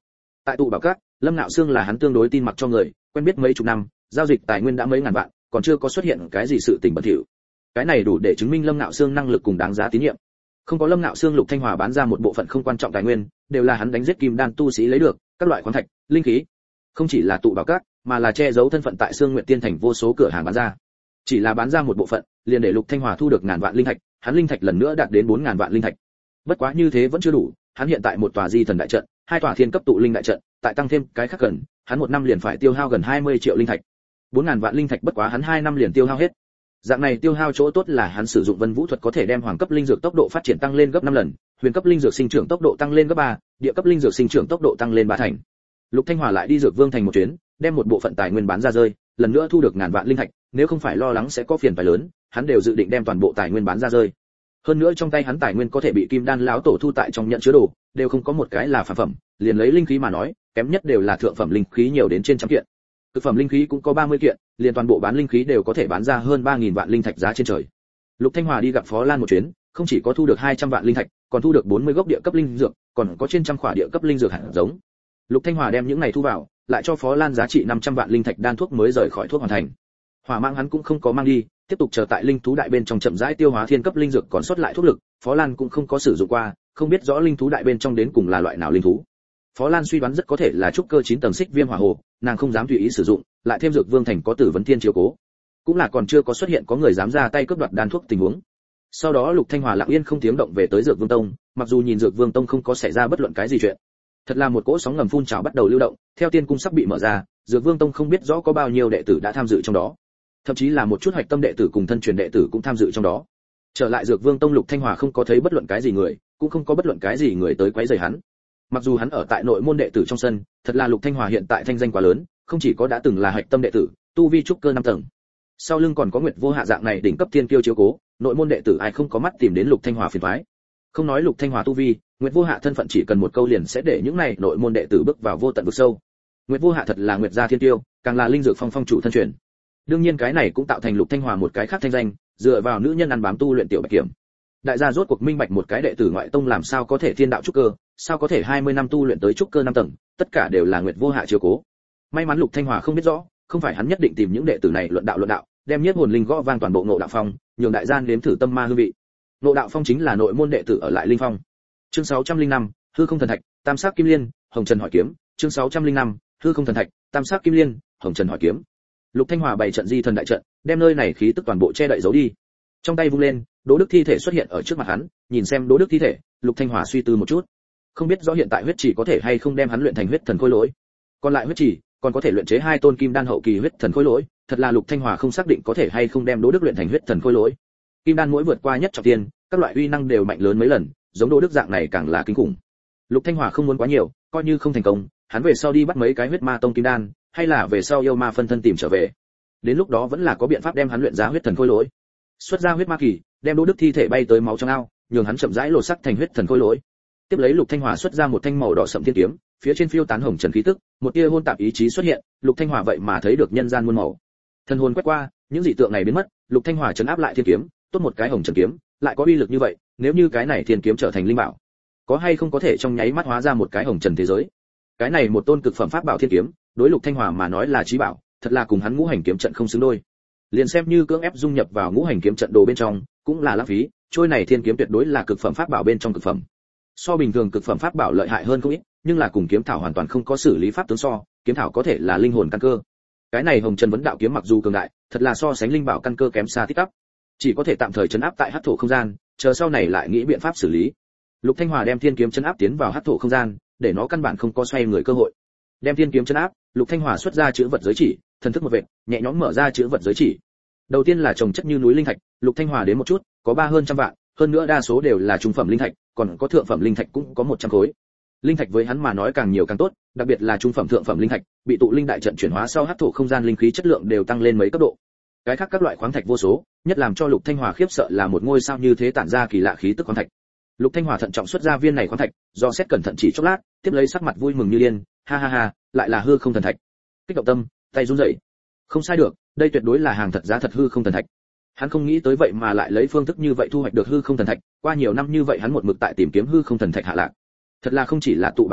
Tại tụ bảo cát, Lâm Nạo Xương là hắn tương đối tin mặc cho người, quen biết mấy chục năm, giao dịch tài nguyên đã mấy ngàn vạn, còn chưa có xuất hiện cái gì sự tình bẩn thỉu. Cái này đủ để chứng minh Lâm Nạo Xương năng lực cùng đáng giá tín nhiệm. Không có Lâm Nạo Xương, Lục Thanh Hòa bán ra một bộ phận không quan trọng tài nguyên, đều là hắn đánh giết kim đan tu sĩ lấy được, các loại khoáng thạch, linh khí. Không chỉ là tụ bảo cát, mà là che giấu thân phận tại Xương Nguyện Tiên thành vô số cửa hàng bán ra. Chỉ là bán ra một bộ phận, liền để Lục Thanh Hòa thu được ngàn vạn linh thạch, hắn linh thạch lần nữa đạt đến bốn ngàn vạn linh thạch. Bất quá như thế vẫn chưa đủ, hắn hiện tại một tòa Di Thần đại trận, hai tòa Thiên cấp tụ linh đại trận, tại tăng thêm cái khác cần, hắn một năm liền phải tiêu hao gần hai mươi triệu linh thạch. bốn ngàn vạn linh thạch bất quá hắn hai năm liền tiêu hao hết. Dạng này tiêu hao chỗ tốt là hắn sử dụng Vân Vũ thuật có thể đem hoàng cấp linh dược tốc độ phát triển tăng lên gấp năm lần, huyền cấp linh dược sinh trưởng tốc độ tăng lên gấp ba, địa cấp linh dược sinh trưởng tốc độ tăng lên ba thành. Lục Thanh Hòa lại đi Dược Vương thành một chuyến, đem một bộ phận tài nguyên bán ra rơi, lần nữa thu được ngàn vạn linh thạch, nếu không phải lo lắng sẽ có phiền phải lớn, hắn đều dự định đem toàn bộ tài nguyên bán ra rơi. Hơn nữa trong tay hắn tài nguyên có thể bị Kim Đan lão tổ thu tại trong nhận chứa đồ, đều không có một cái là phàm phẩm, liền lấy linh khí mà nói, kém nhất đều là thượng phẩm linh khí nhiều đến trên trăm kiện. Cực phẩm linh khí cũng có ba mươi kiện, liền toàn bộ bán linh khí đều có thể bán ra hơn ba nghìn vạn linh thạch giá trên trời. Lục Thanh Hòa đi gặp Phó Lan một chuyến, không chỉ có thu được hai trăm vạn linh thạch, còn thu được bốn mươi gốc địa cấp linh dược, còn có trên trăm khỏa địa cấp linh dược hạt giống. Lục Thanh Hòa đem những này thu vào, lại cho Phó Lan giá trị năm trăm vạn linh thạch đan thuốc mới rời khỏi thuốc hoàn thành. Hỏa Mang hắn cũng không có mang đi, tiếp tục chờ tại linh thú đại bên trong chậm rãi tiêu hóa thiên cấp linh dược còn sót lại thuốc lực, Phó Lan cũng không có sử dụng qua, không biết rõ linh thú đại bên trong đến cùng là loại nào linh thú. Phó Lan suy đoán rất có thể là trúc cơ chín tầng xích viêm hỏa hồ, nàng không dám tùy ý sử dụng, lại thêm Dược Vương thành có Tử Vấn Thiên chiếu cố, cũng là còn chưa có xuất hiện có người dám ra tay cướp đoạt đan thuốc tình huống. Sau đó Lục Thanh Hòa lặng yên không tiếng động về tới Dược Vương tông, mặc dù nhìn Dược Vương tông không có xảy ra bất luận cái gì chuyện, thật là một cỗ sóng ngầm phun trào bắt đầu lưu động, theo tiên cung sắp bị mở ra, Dược Vương tông không biết rõ có bao nhiêu đệ tử đã tham dự trong đó, thậm chí là một chút hoạch tâm đệ tử cùng thân truyền đệ tử cũng tham dự trong đó. Trở lại Dược Vương tông, Lục Thanh Hòa không có thấy bất luận cái gì người, cũng không có bất luận cái gì người tới quấy rầy hắn. Mặc dù hắn ở tại nội môn đệ tử trong sân, thật là Lục Thanh Hòa hiện tại thanh danh quá lớn, không chỉ có đã từng là hạch tâm đệ tử, tu vi trúc cơ năm tầng, sau lưng còn có Nguyệt Vô Hạ dạng này đỉnh cấp tiên kiêu chiếu cố, nội môn đệ tử ai không có mắt tìm đến Lục Thanh Hòa phiền toái. Không nói Lục Thanh Hòa tu vi, Nguyệt Vô Hạ thân phận chỉ cần một câu liền sẽ để những này nội môn đệ tử bước vào vô tận vực sâu. Nguyệt Vô Hạ thật là Nguyệt gia thiên tiêu, càng là linh dược phong phong chủ thân truyền. Đương nhiên cái này cũng tạo thành Lục Thanh Hòa một cái khác thanh danh, dựa vào nữ nhân ăn bám tu luyện tiểu bạch kiểm. Đại gia rốt cuộc minh bạch một cái đệ tử ngoại tông làm sao có thể thiên đạo trúc cơ, sao có thể hai mươi năm tu luyện tới trúc cơ năm tầng, tất cả đều là Nguyệt Vô Hạ chiếu cố. May mắn Lục Thanh Hòa không biết rõ, không phải hắn nhất định tìm những đệ tử này luận đạo luận đạo, đem nhiếp hồn linh gõ vang toàn bộ Ngộ Đạo Phong, nhường đại gia nếm thử tâm ma hương vị. Ngộ Đạo Phong chính là nội môn đệ tử ở lại linh phong. Chương sáu trăm linh năm, hư không thần thạch, tam sắc kim liên, hồng trần hỏi kiếm. Chương sáu trăm linh năm, hư không thần thạch, tam sắc kim liên, hồng trần hỏi kiếm. Lục Thanh Hòa bày trận Di Thần đại trận, đem nơi này khí tức toàn bộ che đậy giấu đi. Trong tay vung lên, Đỗ Đức thi thể xuất hiện ở trước mặt hắn, nhìn xem Đỗ Đức thi thể, Lục Thanh Hòa suy tư một chút. Không biết rõ hiện tại huyết chỉ có thể hay không đem hắn luyện thành huyết thần khôi lỗi. Còn lại huyết chỉ, còn có thể luyện chế hai tôn kim đan hậu kỳ huyết thần khôi lỗi, thật là Lục Thanh Hòa không xác định có thể hay không đem Đỗ Đức luyện thành huyết thần khôi lỗi. Kim đan mỗi vượt qua nhất trọng tiên, các loại uy năng đều mạnh lớn mấy lần, giống Đỗ Đức dạng này càng là kinh khủng. Lục Thanh Hòa không muốn quá nhiều, coi như không thành công, hắn về sau đi bắt mấy cái huyết ma tông kim đan, hay là về sau yêu ma phân thân tìm trở về. Đến lúc đó vẫn là có biện pháp đem hắn luyện ra huyết thần khôi lỗi. Xuất ra huyết ma kỳ, đem Đỗ Đức thi thể bay tới máu trong ao, nhường hắn chậm rãi lột sắc thành huyết thần khôi lỗi. Tiếp lấy Lục Thanh Hòa xuất ra một thanh màu đỏ sẫm thiên kiếm, phía trên phiêu tán hồng trần khí tức, một tia hôn tạp ý chí xuất hiện, Lục Thanh Hòa vậy mà thấy được nhân gian muôn màu. Thần hồn quét qua, những dị tượng này biến mất, Lục Thanh Hòa trấn áp lại thiên kiếm, tốt một cái hồng trần kiếm, lại có uy lực như vậy, nếu như cái này thiên kiếm trở thành linh bảo, có hay không có thể trong nháy mắt hóa ra một cái hồng trần thế giới. Cái này một tôn cực phẩm pháp bảo thiên kiếm, đối Lục Thanh Hòa mà nói là chí bảo, thật là cùng hắn ngũ hành kiếm trận không xứng đôi. Liền xem như cưỡng ép dung nhập vào ngũ hành kiếm trận đồ bên trong, cũng là lãng phí, trôi này thiên kiếm tuyệt đối là cực phẩm pháp bảo bên trong cực phẩm. So bình thường cực phẩm pháp bảo lợi hại hơn không ít, nhưng là cùng kiếm thảo hoàn toàn không có xử lý pháp tướng so, kiếm thảo có thể là linh hồn căn cơ. Cái này hồng trần vấn đạo kiếm mặc dù cường đại, thật là so sánh linh bảo căn cơ kém xa tích ắp, chỉ có thể tạm thời trấn áp tại hắc thổ không gian, chờ sau này lại nghĩ biện pháp xử lý. Lục Thanh Hòa đem thiên kiếm trấn áp tiến vào hắc thổ không gian, để nó căn bản không có xoay người cơ hội. Đem thiên kiếm trấn áp, Lục Thanh Hòa xuất ra chữ vật giới chỉ, thần thức một vệt, nhẹ nhõm mở ra chữ vật giới chỉ. Đầu tiên là trồng chất như núi linh thạch, Lục Thanh Hòa đến một chút, có ba hơn trăm vạn, hơn nữa đa số đều là trung phẩm linh thạch, còn có thượng phẩm linh thạch cũng có một trăm khối. Linh thạch với hắn mà nói càng nhiều càng tốt, đặc biệt là trung phẩm thượng phẩm linh thạch, bị tụ linh đại trận chuyển hóa sau hắc thổ không gian linh khí chất lượng đều tăng lên mấy cấp độ. Cái khác các loại khoáng thạch vô số, nhất làm cho Lục Thanh Hòa khiếp sợ là một ngôi sao như thế tản ra kỳ lạ khí tức khoáng thạch. Lục Thanh Hòa thận trọng xuất ra viên này khoáng thạch, do xét cẩn thận chỉ chốc lát, tiếp lấy sắc mặt vui mừng như điên, ha ha ha, lại là hư không thần thạch. Kích động tâm, tay run rẩy. Không sai được, đây tuyệt đối là hàng thật giá thật hư không thần thạch. Hắn không nghĩ tới vậy mà lại lấy phương thức như vậy thu hoạch được hư không thần thạch, qua nhiều năm như vậy hắn một mực tại tìm kiếm hư không thần thạch hạ lạc. Thật là không chỉ là tụ bảo cát,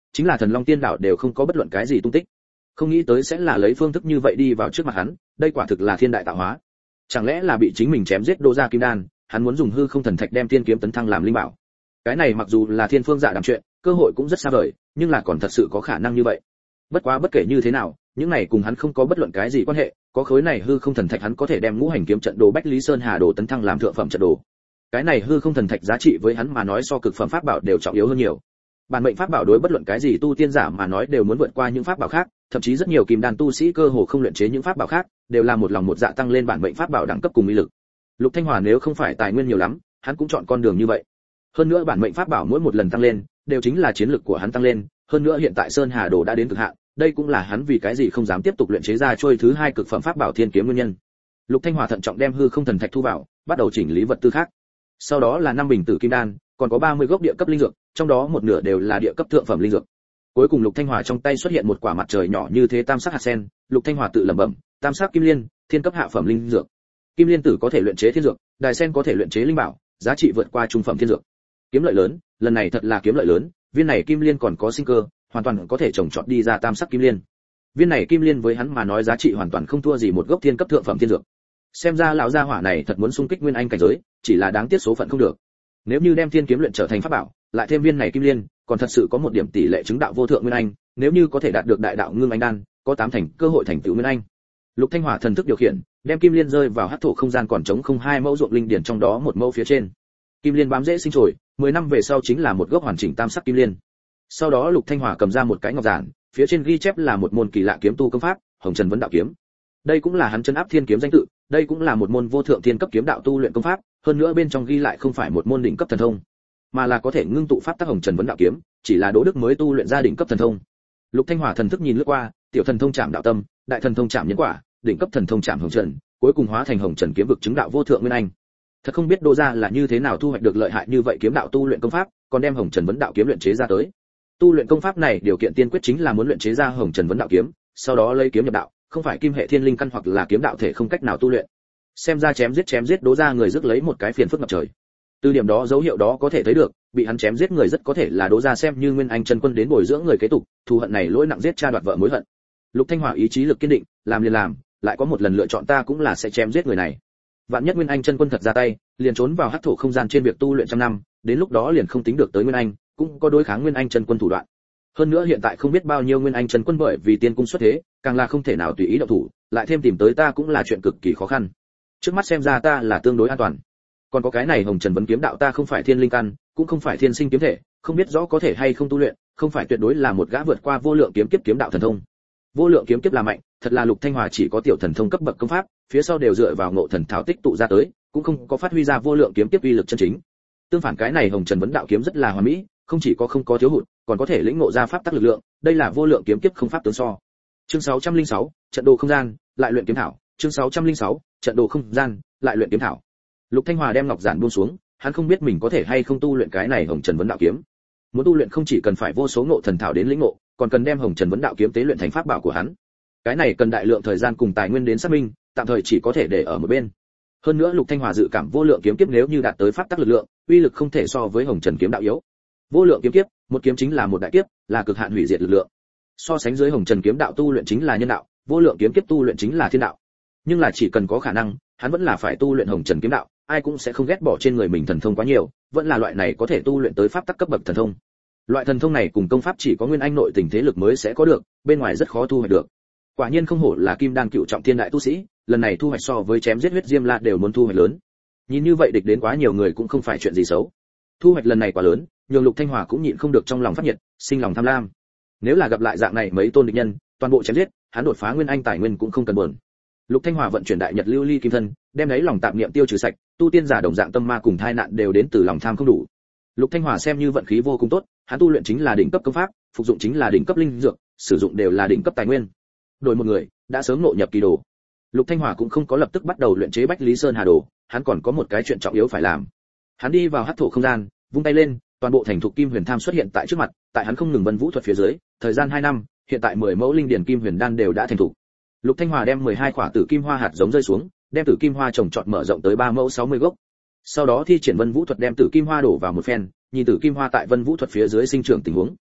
chính là Thần Long Tiên đảo đều không có bất luận cái gì tung tích. Không nghĩ tới sẽ là lấy phương thức như vậy đi vào trước mặt hắn, đây quả thực là thiên đại tạo hóa. Chẳng lẽ là bị chính mình chém giết Đỗ gia kim đan, hắn muốn dùng hư không thần thạch đem thiên kiếm tấn thăng làm linh bảo. Cái này mặc dù là thiên phương dạ đàm chuyện, cơ hội cũng rất xa vời, nhưng là còn thật sự có khả năng như vậy. Bất quá bất kể như thế nào, những này cùng hắn không có bất luận cái gì quan hệ, có khối này hư không thần thạch hắn có thể đem ngũ hành kiếm trận đồ Bách Lý Sơn Hà đồ tấn thăng làm thượng phẩm trận đồ. Cái này hư không thần thạch giá trị với hắn mà nói so cực phẩm pháp bảo đều trọng yếu hơn nhiều. Bản mệnh pháp bảo đối bất luận cái gì tu tiên giả mà nói đều muốn vượt qua những pháp bảo khác, thậm chí rất nhiều kim đan tu sĩ cơ hồ không luyện chế những pháp bảo khác, đều là một lòng một dạ tăng lên bản mệnh pháp bảo đẳng cấp cùng uy lực. Lục Thanh Hòa nếu không phải tài nguyên nhiều lắm, hắn cũng chọn con đường như vậy. Hơn nữa bản mệnh pháp bảo mỗi một lần tăng lên, đều chính là chiến lực của hắn tăng lên, hơn nữa hiện tại Sơn Hà đồ đã đến cực hạn, đây cũng là hắn vì cái gì không dám tiếp tục luyện chế ra trôi thứ hai cực phẩm pháp bảo Thiên Kiếm nguyên nhân. Lục Thanh Hòa thận trọng đem hư không thần thạch thu vào, bắt đầu chỉnh lý vật tư khác. Sau đó là năm bình tử kim đan, còn có ba mươi gốc địa cấp linh dược, trong đó một nửa đều là địa cấp thượng phẩm linh dược. Cuối cùng Lục Thanh Hòa trong tay xuất hiện một quả mặt trời nhỏ như thế tam sắc hạt sen, Lục Thanh Hòa tự lẩm bẩm, tam sắc kim liên, thiên cấp hạ phẩm linh dược. Kim liên tử có thể luyện chế thiên dược, đài sen có thể luyện chế linh bảo, giá trị vượt qua trung phẩm thiên dược. Kiếm lợi lớn, lần này thật là kiếm lợi lớn, viên này kim liên còn có sinh cơ, hoàn toàn có thể trồng trọt đi ra tam sắc kim liên. Viên này kim liên với hắn mà nói giá trị hoàn toàn không thua gì một gốc thiên cấp thượng phẩm thiên dược. Xem ra lão gia hỏa này thật muốn xung kích nguyên anh cảnh giới, chỉ là đáng tiếc số phận không được. Nếu như đem thiên kiếm luyện trở thành pháp bảo, lại thêm viên này kim liên, còn thật sự có một điểm tỷ lệ chứng đạo vô thượng nguyên anh, nếu như có thể đạt được đại đạo ngưng anh đan, có tám thành cơ hội thành tựu nguyên anh. Lục Thanh Hòa thần thức điều khiển, đem kim liên rơi vào hắc thổ không gian còn trống không hai mẫu ruộng linh điển trong đó một mẫu phía trên. Kim liên bám rễ sinh trồi, mười năm về sau chính là một gốc hoàn chỉnh tam sắc kim liên. Sau đó Lục Thanh Hòa cầm ra một cái ngọc giản, phía trên ghi chép là một môn kỳ lạ kiếm tu công pháp, Hồng Trần Vấn Đạo Kiếm. Đây cũng là hắn chân áp thiên kiếm danh tự, đây cũng là một môn vô thượng thiên cấp kiếm đạo tu luyện công pháp, hơn nữa bên trong ghi lại không phải một môn đỉnh cấp thần thông, mà là có thể ngưng tụ pháp tắc Hồng Trần Vấn Đạo Kiếm, chỉ là Đỗ Đức mới tu luyện ra đỉnh cấp thần thông. Lục Thanh Hòa thần thức nhìn lướt qua, tiểu thần thông chạm đạo tâm, đại thần thông chạm nhân quả, đỉnh cấp thần thông chạm Hồng Trần, cuối cùng hóa thành Hồng Trần kiếm vực chứng đạo vô thượng nguyên anh. Thật không biết Đỗ gia là như thế nào thu hoạch được lợi hại như vậy kiếm đạo tu luyện công pháp, còn đem Hồng Trần Vấn Đạo Kiếm luyện chế ra tới. Tu luyện công pháp này điều kiện tiên quyết chính là muốn luyện chế ra Hồng Trần Vấn Đạo Kiếm, sau đó lấy kiếm nhập đạo, không phải kim hệ thiên linh căn hoặc là kiếm đạo thể không cách nào tu luyện. Xem ra chém giết chém giết Đỗ gia người rước lấy một cái phiền phức ngập trời. Từ điểm đó dấu hiệu đó có thể thấy được, bị hắn chém giết người rất có thể là Đỗ gia xem như Nguyên Anh chân quân đến bồi dưỡng người kế tục, thù hận này lỗi nặng giết cha đoạt vợ mối hận. Lục Thanh Hòa ý chí lực kiên định, làm liền làm, lại có một lần lựa chọn ta cũng là sẽ chém giết người này. Vạn nhất Nguyên Anh chân quân thật ra tay, liền trốn vào hắc thổ không gian trên việc tu luyện trăm năm, đến lúc đó liền không tính được tới Nguyên Anh, cũng có đối kháng Nguyên Anh chân quân thủ đoạn. Hơn nữa hiện tại không biết bao nhiêu Nguyên Anh chân quân bởi vì tiên cung xuất thế, càng là không thể nào tùy ý động thủ, lại thêm tìm tới ta cũng là chuyện cực kỳ khó khăn. Trước mắt xem ra ta là tương đối an toàn. Còn có cái này Hồng Trần Vấn Kiếm đạo ta không phải thiên linh căn, cũng không phải thiên sinh kiếm thể, không biết rõ có thể hay không tu luyện, không phải tuyệt đối là một gã vượt qua vô lượng kiếm kiếp kiếm đạo thần thông. Vô lượng kiếm kiếp là mạnh, thật là Lục Thanh Hòa chỉ có tiểu thần thông cấp bậc công pháp, phía sau đều dựa vào ngộ thần thảo tích tụ ra tới, cũng không có phát huy ra vô lượng kiếm kiếp uy lực chân chính. Tương phản cái này Hồng Trần Vấn Đạo Kiếm rất là hoàn mỹ, không chỉ có không có thiếu hụt, còn có thể lĩnh ngộ ra pháp tắc lực lượng, đây là vô lượng kiếm kiếp không pháp tướng so. Chương sáu trăm lẻ sáu, trận đồ không gian, lại luyện kiếm thảo, chương sáu trăm lẻ sáu, trận đồ không gian, lại luyện kiếm thảo. Lục Thanh Hòa đem ngọc giản buông xuống, hắn không biết mình có thể hay không tu luyện cái này Hồng Trần Vấn Đạo Kiếm. Muốn tu luyện không chỉ cần phải vô số ngộ thần thảo đến lĩnh ngộ, còn cần đem Hồng Trần Vấn Đạo Kiếm tế luyện thành pháp bảo của hắn. Cái này cần đại lượng thời gian cùng tài nguyên đến xác minh, tạm thời chỉ có thể để ở một bên. Hơn nữa Lục Thanh Hòa dự cảm vô lượng kiếm kiếp nếu như đạt tới pháp tắc lực lượng, uy lực không thể so với Hồng Trần kiếm đạo yếu. Vô lượng kiếm kiếp, một kiếm chính là một đại kiếp, là cực hạn hủy diệt lực lượng. So sánh dưới Hồng Trần kiếm đạo tu luyện chính là nhân đạo, vô lượng kiếm kiếp tu luyện chính là thiên đạo. Nhưng là chỉ cần có khả năng, hắn vẫn là phải tu luyện Hồng Trần kiếm đạo, ai cũng sẽ không ghét bỏ trên người mình thần thông quá nhiều, vẫn là loại này có thể tu luyện tới pháp tắc cấp bậc thần thông. Loại thần thông này cùng công pháp chỉ có Nguyên Anh nội tình thế lực mới sẽ có được, bên ngoài rất khó thu hoạch được. Quả nhiên không hổ là Kim Đan cựu trọng thiên đại tu sĩ, lần này thu hoạch so với chém giết huyết diêm la đều muốn thu hoạch lớn. Nhìn như vậy địch đến quá nhiều người cũng không phải chuyện gì xấu. Thu hoạch lần này quá lớn, nhường Lục Thanh Hòa cũng nhịn không được trong lòng phát nhiệt, sinh lòng tham lam. Nếu là gặp lại dạng này mấy tôn địch nhân, toàn bộ chém giết, hắn đột phá Nguyên Anh tài nguyên cũng không cần buồn. Lục Thanh Hòa vận chuyển đại nhật lưu ly kim thân, đem lấy lòng tạp niệm tiêu trừ sạch, tu tiên giả đồng dạng tâm ma cùng thai nạn đều đến từ lòng tham không đủ. Lục Thanh Hòa xem như vận khí vô cùng tốt, hắn tu luyện chính là đỉnh cấp công pháp, phục dụng chính là đỉnh cấp linh dược, sử dụng đều là đỉnh cấp tài nguyên. Đổi một người, đã sớm ngộ nhập kỳ đồ. Lục Thanh Hòa cũng không có lập tức bắt đầu luyện chế Bách Lý Sơn Hà đồ, hắn còn có một cái chuyện trọng yếu phải làm. Hắn đi vào hắc thổ không gian, vung tay lên, toàn bộ thành thục kim huyền tham xuất hiện tại trước mặt, tại hắn không ngừng vân vũ thuật phía dưới, thời gian hai năm, hiện tại mười mẫu linh điển kim huyền đan đều đã thành thục. Lục Thanh Hòa đem mười hai quả tử kim hoa hạt giống rơi xuống, đem tử kim hoa trồng trọt mở rộng tới ba mẫu sáu mươi gốc. Sau đó thi triển vân vũ thuật đem tử kim hoa đổ vào một phen, nhìn tử kim hoa tại vân vũ thuật phía dưới sinh trưởng tình huống.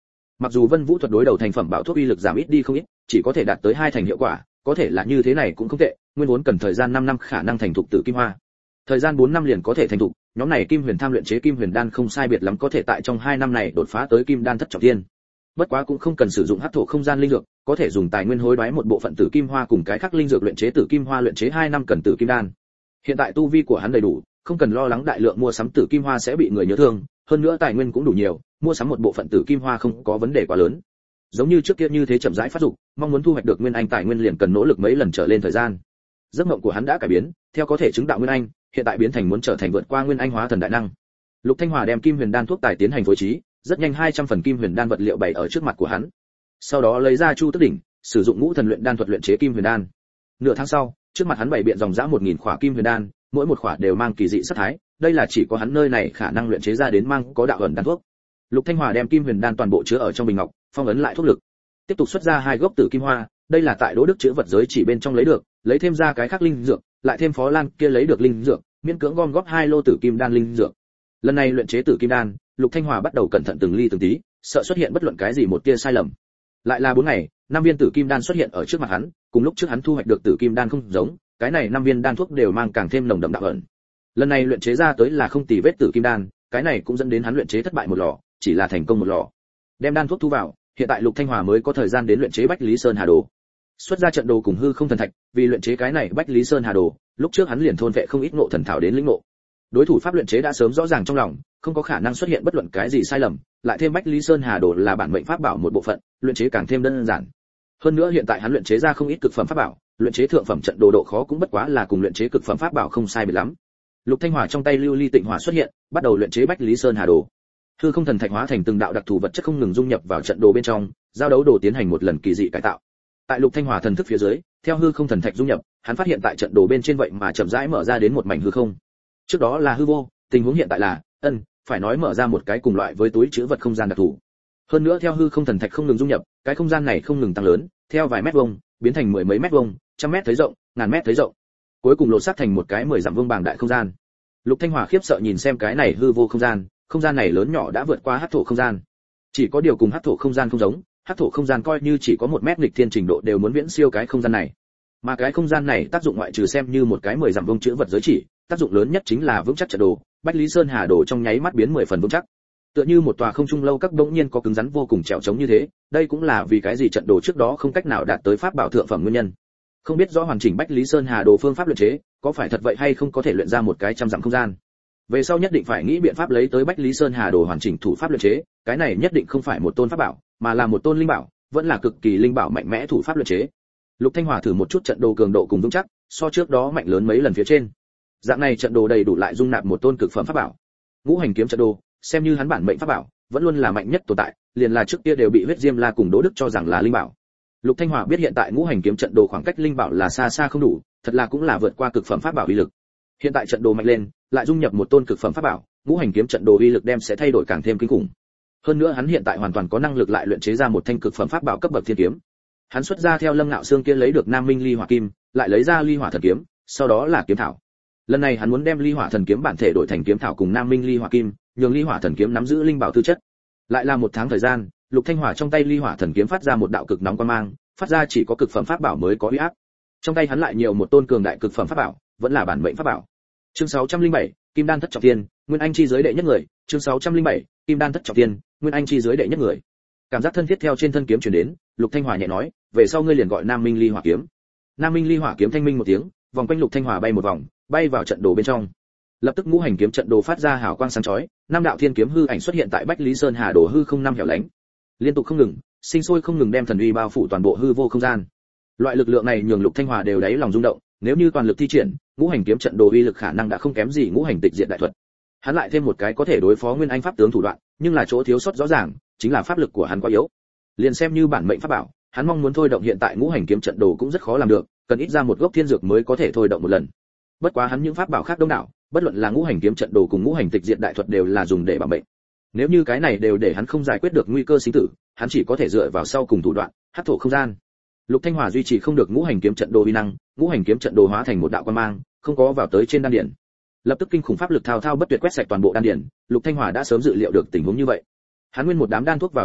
Mặc dù Vân Vũ thuật đối đầu thành phẩm bảo thuốc uy lực giảm ít đi không ít, chỉ có thể đạt tới hai thành hiệu quả, có thể là như thế này cũng không tệ, nguyên vốn cần thời gian năm năm khả năng thành thục tử kim hoa. Thời gian bốn năm liền có thể thành thục, nhóm này Kim Huyền Tham luyện chế Kim Huyền đan không sai biệt lắm có thể tại trong hai năm này đột phá tới Kim đan thất trọng thiên. Bất quá cũng không cần sử dụng hắc thổ không gian linh dược, có thể dùng tài nguyên hối đoái một bộ phận tử kim hoa cùng cái khác linh dược luyện chế tử kim hoa luyện chế hai năm cần tử kim đan. Hiện tại tu vi của hắn đầy đủ, không cần lo lắng đại lượng mua sắm tử kim hoa sẽ bị người nhớ thương, hơn nữa tài nguyên cũng đủ nhiều, mua sắm một bộ phận tử kim hoa không có vấn đề quá lớn. Giống như trước kia như thế chậm rãi phát dục, mong muốn thu hoạch được nguyên anh tài nguyên liền cần nỗ lực mấy lần trở lên thời gian. Giấc mộng của hắn đã cải biến, theo có thể chứng đạo nguyên anh, hiện tại biến thành muốn trở thành vượt qua nguyên anh hóa thần đại năng. Lục Thanh Hòa đem Kim Huyền đan thuốc tài tiến hành phối trí, rất nhanh hai trăm phần Kim Huyền đan vật liệu bày ở trước mặt của hắn. Sau đó lấy ra Chu Tức đỉnh, sử dụng ngũ thần luyện đan thuật luyện chế Kim Huyền đan. Nửa tháng sau, trước mặt hắn bày biện dòng dã một nghìn khỏa Kim Huyền đan, mỗi một khỏa đều mang kỳ dị sắc thái, đây là chỉ có hắn nơi này khả năng luyện chế ra đến mang có đạo ẩn đan thuốc. Lục Thanh Hòa đem Kim Huyền đan toàn bộ chứa ở trong bình ngọc, phong ấn lại thuốc lực. Tiếp tục xuất ra hai gốc tử kim hoa, đây là tại Đỗ Đức chứa vật giới chỉ bên trong lấy được, lấy thêm ra cái khác linh dược, lại thêm Phó Lan kia lấy được linh dược, miễn cưỡng gom góp hai lô tử kim đan linh dược. Lần này luyện chế tử kim đan, Lục Thanh Hòa bắt đầu cẩn thận từng ly từng tí, sợ xuất hiện bất luận cái gì một tia sai lầm. Lại là bốn ngày, năm viên tử kim đan xuất hiện ở trước mặt hắn, cùng lúc trước hắn thu hoạch được tử kim đan không giống, cái này năm viên đan thuốc đều mang càng thêm nồng đậm đạo ẩn. Lần này luyện chế ra tới là không tì vết tử kim đan, cái này cũng dẫn đến hắn luyện chế thất bại một lò, chỉ là thành công một lò. Đem đan thuốc thu vào, hiện tại Lục Thanh Hòa mới có thời gian đến luyện chế Bách Lý Sơn Hà Đồ. Xuất ra trận đồ cùng hư không thần thạch, vì luyện chế cái này Bách Lý Sơn Hà Đồ, lúc trước hắn liền thôn vệ không ít ngộ thần thảo đến lĩnh ngộ. Đối thủ pháp luyện chế đã sớm rõ ràng trong lòng, không có khả năng xuất hiện bất luận cái gì sai lầm, lại thêm Bách Lý Sơn Hà Đồ là bản mệnh pháp bảo một bộ phận, luyện chế càng thêm đơn giản. Hơn nữa hiện tại hắn luyện chế ra không ít cực phẩm pháp bảo, luyện chế thượng phẩm trận đồ độ khó cũng bất quá là cùng luyện chế cực phẩm pháp bảo không sai biệt lắm. Lục Thanh Hòa trong tay lưu ly tịnh hỏa xuất hiện, bắt đầu luyện chế Bách Lý Sơn Hà Đồ. Hư không thần thạch hóa thành từng đạo đặc thù vật chất không ngừng dung nhập vào trận đồ bên trong, giao đấu đồ tiến hành một lần kỳ dị cải tạo. Tại Lục Thanh Hòa thần thức phía dưới, theo hư không thần thạch dung nhập, hắn phát hiện tại trận đồ bên trên vậy mà chậm rãi mở ra đến một mảnh hư không. Trước đó là hư vô, tình huống hiện tại là, ân, phải nói mở ra một cái cùng loại với túi trữ vật không gian đặc thù. Hơn nữa theo hư không thần thạch không ngừng dung nhập, cái không gian này không ngừng tăng lớn, theo vài mét vuông, biến thành mười mấy mét vuông, trăm mét thấy rộng, ngàn mét thấy rộng. Cuối cùng lột xác thành một cái mười dặm vuông bàng đại không gian. Lục Thanh Hòa khiếp sợ nhìn xem cái này hư vô không gian, không gian này lớn nhỏ đã vượt qua hắc thổ không gian. Chỉ có điều cùng hắc thổ không gian không giống, hắc thổ không gian coi như chỉ có một mét nghịch thiên trình độ đều muốn viễn siêu cái không gian này. Mà cái không gian này tác dụng ngoại trừ xem như một cái mười dặm vuông chữ vật giới chỉ, tác dụng lớn nhất chính là vững chắc trận đồ, Bách Lý Sơn Hà Đồ trong nháy mắt biến mười phần vững chắc. Tựa như một tòa không trung lâu các bỗng nhiên có cứng rắn vô cùng trèo chống như thế, đây cũng là vì cái gì trận đồ trước đó không cách nào đạt tới pháp bảo thượng phẩm nguyên nhân. Không biết rõ hoàn chỉnh Bách Lý Sơn Hà Đồ phương pháp luyện chế, có phải thật vậy hay không có thể luyện ra một cái trăm dặm không gian. Về sau nhất định phải nghĩ biện pháp lấy tới Bách Lý Sơn Hà Đồ hoàn chỉnh thủ pháp luyện chế, cái này nhất định không phải một tôn pháp bảo, mà là một tôn linh bảo, vẫn là cực kỳ linh bảo mạnh mẽ thủ pháp luyện chế. Lục Thanh Hòa thử một chút trận đồ cường độ cùng vững chắc, so trước đó mạnh lớn mấy lần phía trên. Dạng này trận đồ đầy đủ lại dung nạp một tôn cực phẩm pháp bảo. Ngũ hành kiếm trận đồ, xem như hắn bản mệnh pháp bảo, vẫn luôn là mạnh nhất tồn tại, liền là trước kia đều bị Huyết Diêm La cùng Đỗ Đức cho rằng là linh bảo. Lục Thanh Hòa biết hiện tại ngũ hành kiếm trận đồ khoảng cách linh bảo là xa xa không đủ, thật là cũng là vượt qua cực phẩm pháp bảo uy lực. Hiện tại trận đồ mạnh lên, lại dung nhập một tôn cực phẩm pháp bảo, ngũ hành kiếm trận đồ uy lực đem sẽ thay đổi càng thêm kinh khủng. Hơn nữa hắn hiện tại hoàn toàn có năng lực lại luyện chế ra một thanh cực phẩm pháp bảo cấp bậc thiên kiếm. Hắn xuất ra theo Lâm Ngạo Xương kia lấy được Nam Minh Ly Hỏa Kim, lại lấy ra Ly Hỏa Thần Kiếm, sau đó là kiếm thảo. Lần này hắn muốn đem Ly Hỏa Thần Kiếm bản thể đổi thành kiếm thảo cùng Nam Minh Ly Hỏa Kim, nhường Ly Hỏa Thần Kiếm nắm giữ linh bảo tư chất. Lại là một tháng thời gian, Lục Thanh Hòa trong tay Ly Hỏa Thần Kiếm phát ra một đạo cực nóng quang mang, phát ra chỉ có cực phẩm pháp bảo mới có uy áp. Trong tay hắn lại nhiều một tôn cường đại cực phẩm pháp bảo, vẫn là bản mệnh pháp bảo. Chương sáu trăm linh bảy, Kim Đan thất trọng thiên, Nguyên Anh chi giới đệ nhất người, chương sáu trăm linh bảy, Kim Đan thất trọng thiên, Nguyên Anh chi giới đệ nhất người. Cảm giác thân thiết theo trên thân kiếm truyền đến, Lục Thanh Hòa nhẹ nói, về sau ngươi liền gọi Nam Minh Ly Hỏa Kiếm. Nam Minh Ly Hỏa Kiếm thanh minh một tiếng, vòng quanh Lục Thanh Hòa bay một vòng, bay vào trận đồ bên trong. Lập tức ngũ hành kiếm trận đồ phát ra hào quang sáng chói, năm đạo thiên kiếm hư ảnh xuất hiện tại Bách Lý Sơn Hà Đồ hư không năm hẻo lánh. Liên tục không ngừng, sinh sôi không ngừng đem thần uy bao phủ toàn bộ hư vô không gian. Loại lực lượng này nhường Lục Thanh Hòa đều đáy lòng rung động, nếu như toàn lực thi triển, ngũ hành kiếm trận đồ uy lực khả năng đã không kém gì ngũ hành tịch diệt đại thuật. Hắn lại thêm một cái có thể đối phó nguyên anh pháp tướng thủ đoạn, nhưng là chỗ thiếu sót rõ ràng, chính là pháp lực của hắn quá yếu. Liền xem như bản mệnh pháp bảo, hắn mong muốn thôi động hiện tại ngũ hành kiếm trận đồ cũng rất khó làm được, cần ít ra một gốc thiên dược mới có thể thôi động một lần. Bất quá hắn những pháp bảo khác đông đảo, bất luận là ngũ hành kiếm trận đồ cùng ngũ hành tịch diệt đại thuật đều là dùng để bảo mệnh. Nếu như cái này đều để hắn không giải quyết được nguy cơ sinh tử, hắn chỉ có thể dựa vào sau cùng thủ đoạn, hắc thổ không gian. Lục Thanh Hòa duy trì không được ngũ hành kiếm trận đồ uy năng, ngũ hành kiếm trận đồ hóa thành một đạo quang mang, không có vào tới trên đan điển. Lập tức kinh khủng pháp lực thao thao bất tuyệt quét sạch toàn bộ đan điển, Lục Thanh Hòa đã sớm dự liệu được tình huống như vậy. Hắn nguyên một đám đan thuốc vào trong bụng,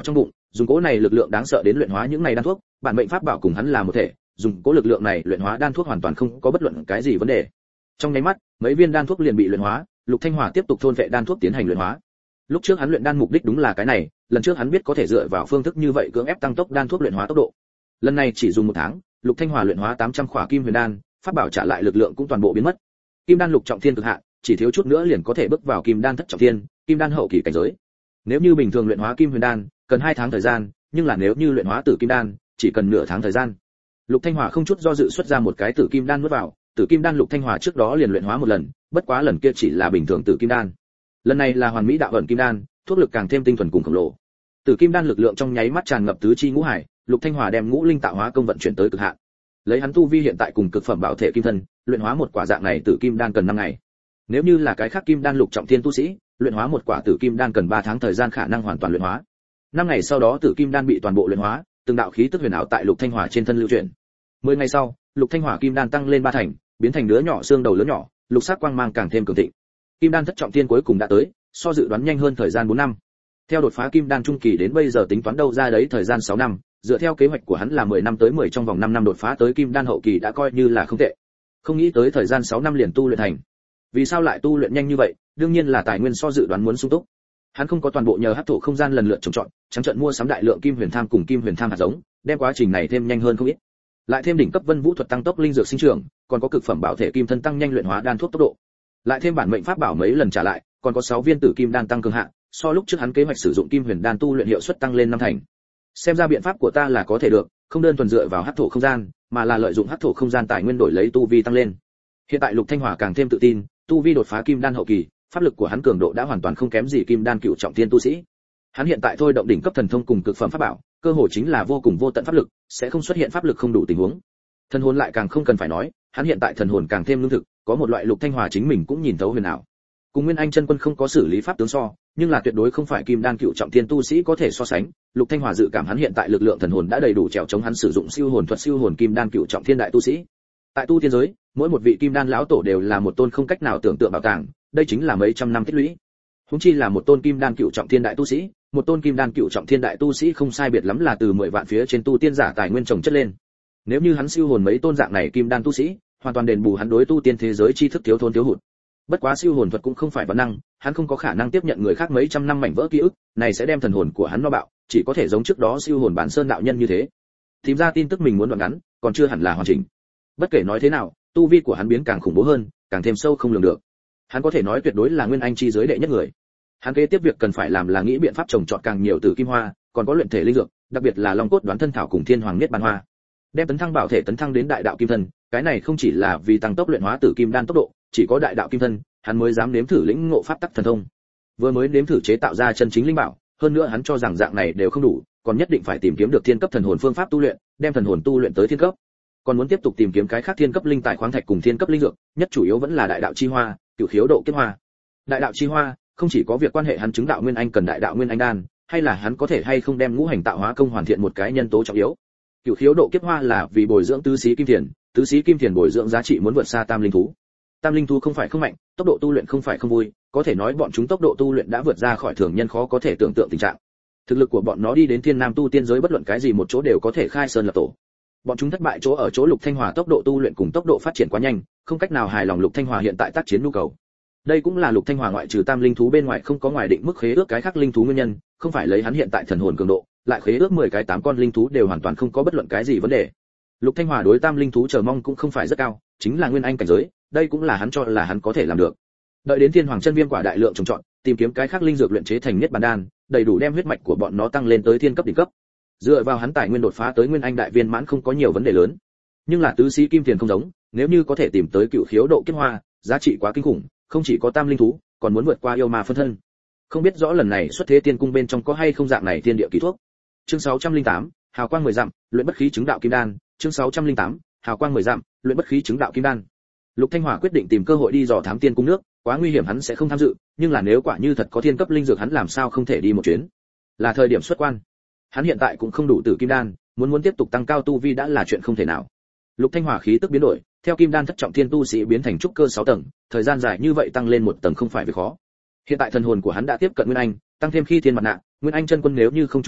dùng cỗ này lực lượng đáng sợ đến luyện hóa những này đan thuốc, bản mệnh pháp bảo cùng hắn là một thể, dùng cỗ lực lượng này luyện hóa đan thuốc hoàn toàn không có bất luận cái gì vấn đề. Trong nháy mắt, mấy viên đan thuốc liền bị luyện hóa, Lục Thanh Hòa tiếp tục thôn vệ đan thuốc tiến hành luyện hóa. Lúc trước hắn luyện đan mục đích đúng là cái này, lần trước hắn biết có thể dựa vào phương thức như vậy cưỡng ép tăng tốc đan thuốc luyện hóa tốc độ. Lần này chỉ dùng một tháng, Lục Thanh Hòa luyện hóa tám trăm khỏa kim huyền đan, pháp bảo trả lại lực lượng cũng toàn bộ biến mất. Kim đan lục trọng thiên cực hạn, chỉ thiếu chút nữa liền có thể bước vào kim đan thất trọng thiên, kim đan hậu kỳ cảnh giới. Nếu như bình thường luyện hóa kim huyền đan, cần hai tháng thời gian, nhưng là nếu như luyện hóa tử kim đan, chỉ cần nửa tháng thời gian. Lục Thanh Hòa không chút do dự xuất ra một cái tử kim đan nuốt vào, tử kim đan Lục Thanh Hòa trước đó liền luyện hóa một lần, bất quá lần kia chỉ là bình thường tử kim đan. Lần này là hoàn mỹ đạo ẩn kim đan, thuốc lực càng thêm tinh thuần cùng khổng lồ. Tử kim đan lực lượng trong nháy mắt tràn ngập tứ chi ngũ hải, Lục Thanh Hòa đem ngũ linh tạo hóa công vận chuyển tới cực hạn. Lấy hắn tu vi hiện tại cùng cực phẩm bảo thể kim thân, luyện hóa một quả dạng này tử kim đan cần năm ngày. Nếu như là cái khác kim đan lục trọng thiên tu sĩ, luyện hóa một quả tử kim đan cần ba tháng thời gian khả năng hoàn toàn luyện hóa. năm ngày sau đó tử kim đan bị toàn bộ luyện hóa, từng đạo khí tức huyền ảo tại Lục Thanh Hòa trên thân lưu chuyển. mười ngày sau, Lục Thanh Hòa kim đan tăng lên ba thành, biến thành đứa nhỏ xương đầu lớn nhỏ, lục sắc quang mang càng thêm cường thịnh. Kim đan thất trọng thiên cuối cùng đã tới, so dự đoán nhanh hơn thời gian bốn năm. Theo đột phá kim đan trung kỳ đến bây giờ tính toán đâu ra đấy thời gian sáu năm, dựa theo kế hoạch của hắn là mười năm tới mười trong vòng năm năm đột phá tới kim đan hậu kỳ đã coi như là không tệ. Không nghĩ tới thời gian sáu năm liền tu luyện thành. Vì sao lại tu luyện nhanh như vậy? Đương nhiên là tài nguyên so dự đoán muốn sung túc. Hắn không có toàn bộ nhờ hấp thổ không gian lần lượt trồng trọt, trắng trợn mua sắm đại lượng kim huyền tham cùng kim huyền tham hạt giống, đem quá trình này thêm nhanh hơn không ít. Lại thêm đỉnh cấp vân vũ thuật tăng tốc linh dược sinh trưởng, còn có cực phẩm bảo thể kim thân tăng nhanh luyện hóa đan thuốc tốc độ. Lại thêm bản mệnh pháp bảo mấy lần trả lại, còn có sáu viên tử kim đan tăng cường hạn, so lúc trước hắn kế hoạch sử dụng kim huyền đan tu luyện hiệu suất tăng lên năm thành. Xem ra biện pháp của ta là có thể được, không đơn thuần dựa vào hấp thổ không gian, mà là lợi dụng hấp thổ không gian tài nguyên đổi lấy tu vi tăng lên. Hiện tại Lục Thanh Hòa càng thêm tự tin, tu vi đột phá kim đan hậu kỳ, pháp lực của hắn cường độ đã hoàn toàn không kém gì kim đan cựu trọng thiên tu sĩ. Hắn hiện tại thôi động đỉnh cấp thần thông cùng cực phẩm pháp bảo, cơ hội chính là vô cùng vô tận pháp lực, sẽ không xuất hiện pháp lực không đủ tình huống. Thần hồn lại càng không cần phải nói, hắn hiện tại thần hồn càng thêm lương thực, có một loại Lục Thanh Hòa chính mình cũng nhìn thấu huyền ảo. Cùng Nguyên Anh chân quân không có xử lý pháp tướng so, nhưng là tuyệt đối không phải kim đan cựu trọng thiên tu sĩ có thể so sánh. Lục Thanh Hòa dự cảm hắn hiện tại lực lượng thần hồn đã đầy đủ trèo chống hắn sử dụng siêu hồn thuật siêu hồn kim đan cựu trọng thiên đại tu sĩ. Tại tu tiên giới, mỗi một vị kim đan lão tổ đều là một tôn không cách nào tưởng tượng bảo tàng, đây chính là mấy trăm năm tích lũy. Huống chi là một tôn kim đan cựu trọng thiên đại tu sĩ, một tôn kim đan cựu trọng thiên đại tu sĩ không sai biệt lắm là từ mười vạn phía trên tu tiên giả tài nguyên trồng chất lên. Nếu như hắn siêu hồn mấy tôn dạng này kim đan tu sĩ, hoàn toàn đền bù hắn đối tu tiên thế giới tri thức thiếu thốn thiếu hụt. Bất quá siêu hồn thuật cũng không phải văn năng, hắn không có khả năng tiếp nhận người khác mấy trăm năm mảnh vỡ ký ức, này sẽ đem thần hồn của hắn no bạo, chỉ có thể giống trước đó siêu hồn bản sơn đạo nhân như thế. Tìm ra tin tức mình muốn đoạn ngắn, còn chưa hẳn là hoàn chỉnh. Bất kể nói thế nào, tu vi của hắn biến càng khủng bố hơn, càng thêm sâu không lường được. Hắn có thể nói tuyệt đối là nguyên anh chi giới đệ nhất người. Hắn kế tiếp việc cần phải làm là nghĩ biện pháp trồng trọt càng nhiều tử kim hoa, còn có luyện thể linh dược, đặc biệt là long cốt đoán thân thảo cùng thiên hoàng niết bàn hoa. Đem tấn thăng bảo thể tấn thăng đến đại đạo kim thân, cái này không chỉ là vì tăng tốc luyện hóa tử kim đan tốc độ, chỉ có đại đạo kim thân, hắn mới dám nếm thử lĩnh ngộ pháp tắc thần thông. Vừa mới nếm thử chế tạo ra chân chính linh bảo, hơn nữa hắn cho rằng dạng này đều không đủ, còn nhất định phải tìm kiếm được thiên cấp thần hồn phương pháp tu luyện, đem thần hồn tu luyện tới thiên cấp. Còn muốn tiếp tục tìm kiếm cái khác thiên cấp linh tài khoáng thạch cùng thiên cấp linh dược, nhất chủ yếu vẫn là đại đạo chi hoa, cửu khiếu độ kiếp hoa. Đại đạo chi hoa không chỉ có việc quan hệ hắn chứng đạo nguyên anh cần đại đạo nguyên anh đan, hay là hắn có thể hay không đem ngũ hành tạo hóa công hoàn thiện một cái nhân tố trọng yếu. Cửu khiếu độ kiếp hoa là vì bồi dưỡng tứ xí kim thiền, tứ xí kim thiền bồi dưỡng giá trị muốn vượt xa tam linh thú. Tam linh thú không phải không mạnh, tốc độ tu luyện không phải không vui, có thể nói bọn chúng tốc độ tu luyện đã vượt ra khỏi thường nhân khó có thể tưởng tượng tình trạng. Thực lực của bọn nó đi đến thiên nam tu tiên giới bất luận cái gì một chỗ đều có thể khai sơn lập tổ. Bọn chúng thất bại chỗ ở chỗ Lục Thanh Hòa tốc độ tu luyện cùng tốc độ phát triển quá nhanh, không cách nào hài lòng Lục Thanh Hòa hiện tại tác chiến nhu cầu. Đây cũng là Lục Thanh Hòa ngoại trừ tam linh thú bên ngoài không có ngoài định mức khế ước cái khác linh thú nguyên nhân, không phải lấy hắn hiện tại thần hồn cường độ, lại khế ước mười cái tám con linh thú đều hoàn toàn không có bất luận cái gì vấn đề. Lục Thanh Hòa đối tam linh thú chờ mong cũng không phải rất cao, chính là nguyên anh cảnh giới, đây cũng là hắn cho là hắn có thể làm được. Đợi đến thiên hoàng chân viêm quả đại lượng trồng trọt, tìm kiếm cái khác linh dược luyện chế thành niết bàn đan, đầy đủ đem huyết mạch của bọn nó tăng lên tới thiên cấp đỉnh cấp. Dựa vào hắn tài nguyên đột phá tới nguyên anh đại viên mãn không có nhiều vấn đề lớn. Nhưng là tứ sĩ kim tiền không giống, nếu như có thể tìm tới cựu khiếu độ kiếp hoa, giá trị quá kinh khủng, không chỉ có tam linh thú, còn muốn vượt qua yêu ma phân thân. Không biết rõ lần này xuất thế tiên cung bên trong có hay không dạng này thiên địa kỳ thuốc. Chương sáu trăm lẻ tám, hào quang mười dặm, luyện bất khí chứng đạo kim đan, chương sáu trăm lẻ tám, hào quang mười dặm, luyện bất khí chứng đạo kim đan. Lục Thanh Hòa quyết định tìm cơ hội đi dò thám tiên cung nước, quá nguy hiểm hắn sẽ không tham dự, nhưng là nếu quả như thật có thiên cấp linh dược hắn làm sao không thể đi một chuyến. Là thời điểm xuất quan. Hắn hiện tại cũng không đủ tử kim đan, muốn muốn tiếp tục tăng cao tu vi đã là chuyện không thể nào. Lục Thanh Hòa khí tức biến đổi, theo kim đan thất trọng thiên tu sĩ biến thành trúc cơ sáu tầng, thời gian dài như vậy tăng lên một tầng không phải việc khó. Hiện tại thần hồn của hắn đã tiếp cận nguyên anh, tăng thêm khi thiên mặt nạ, nguyên anh chân quân nếu như không chú ý,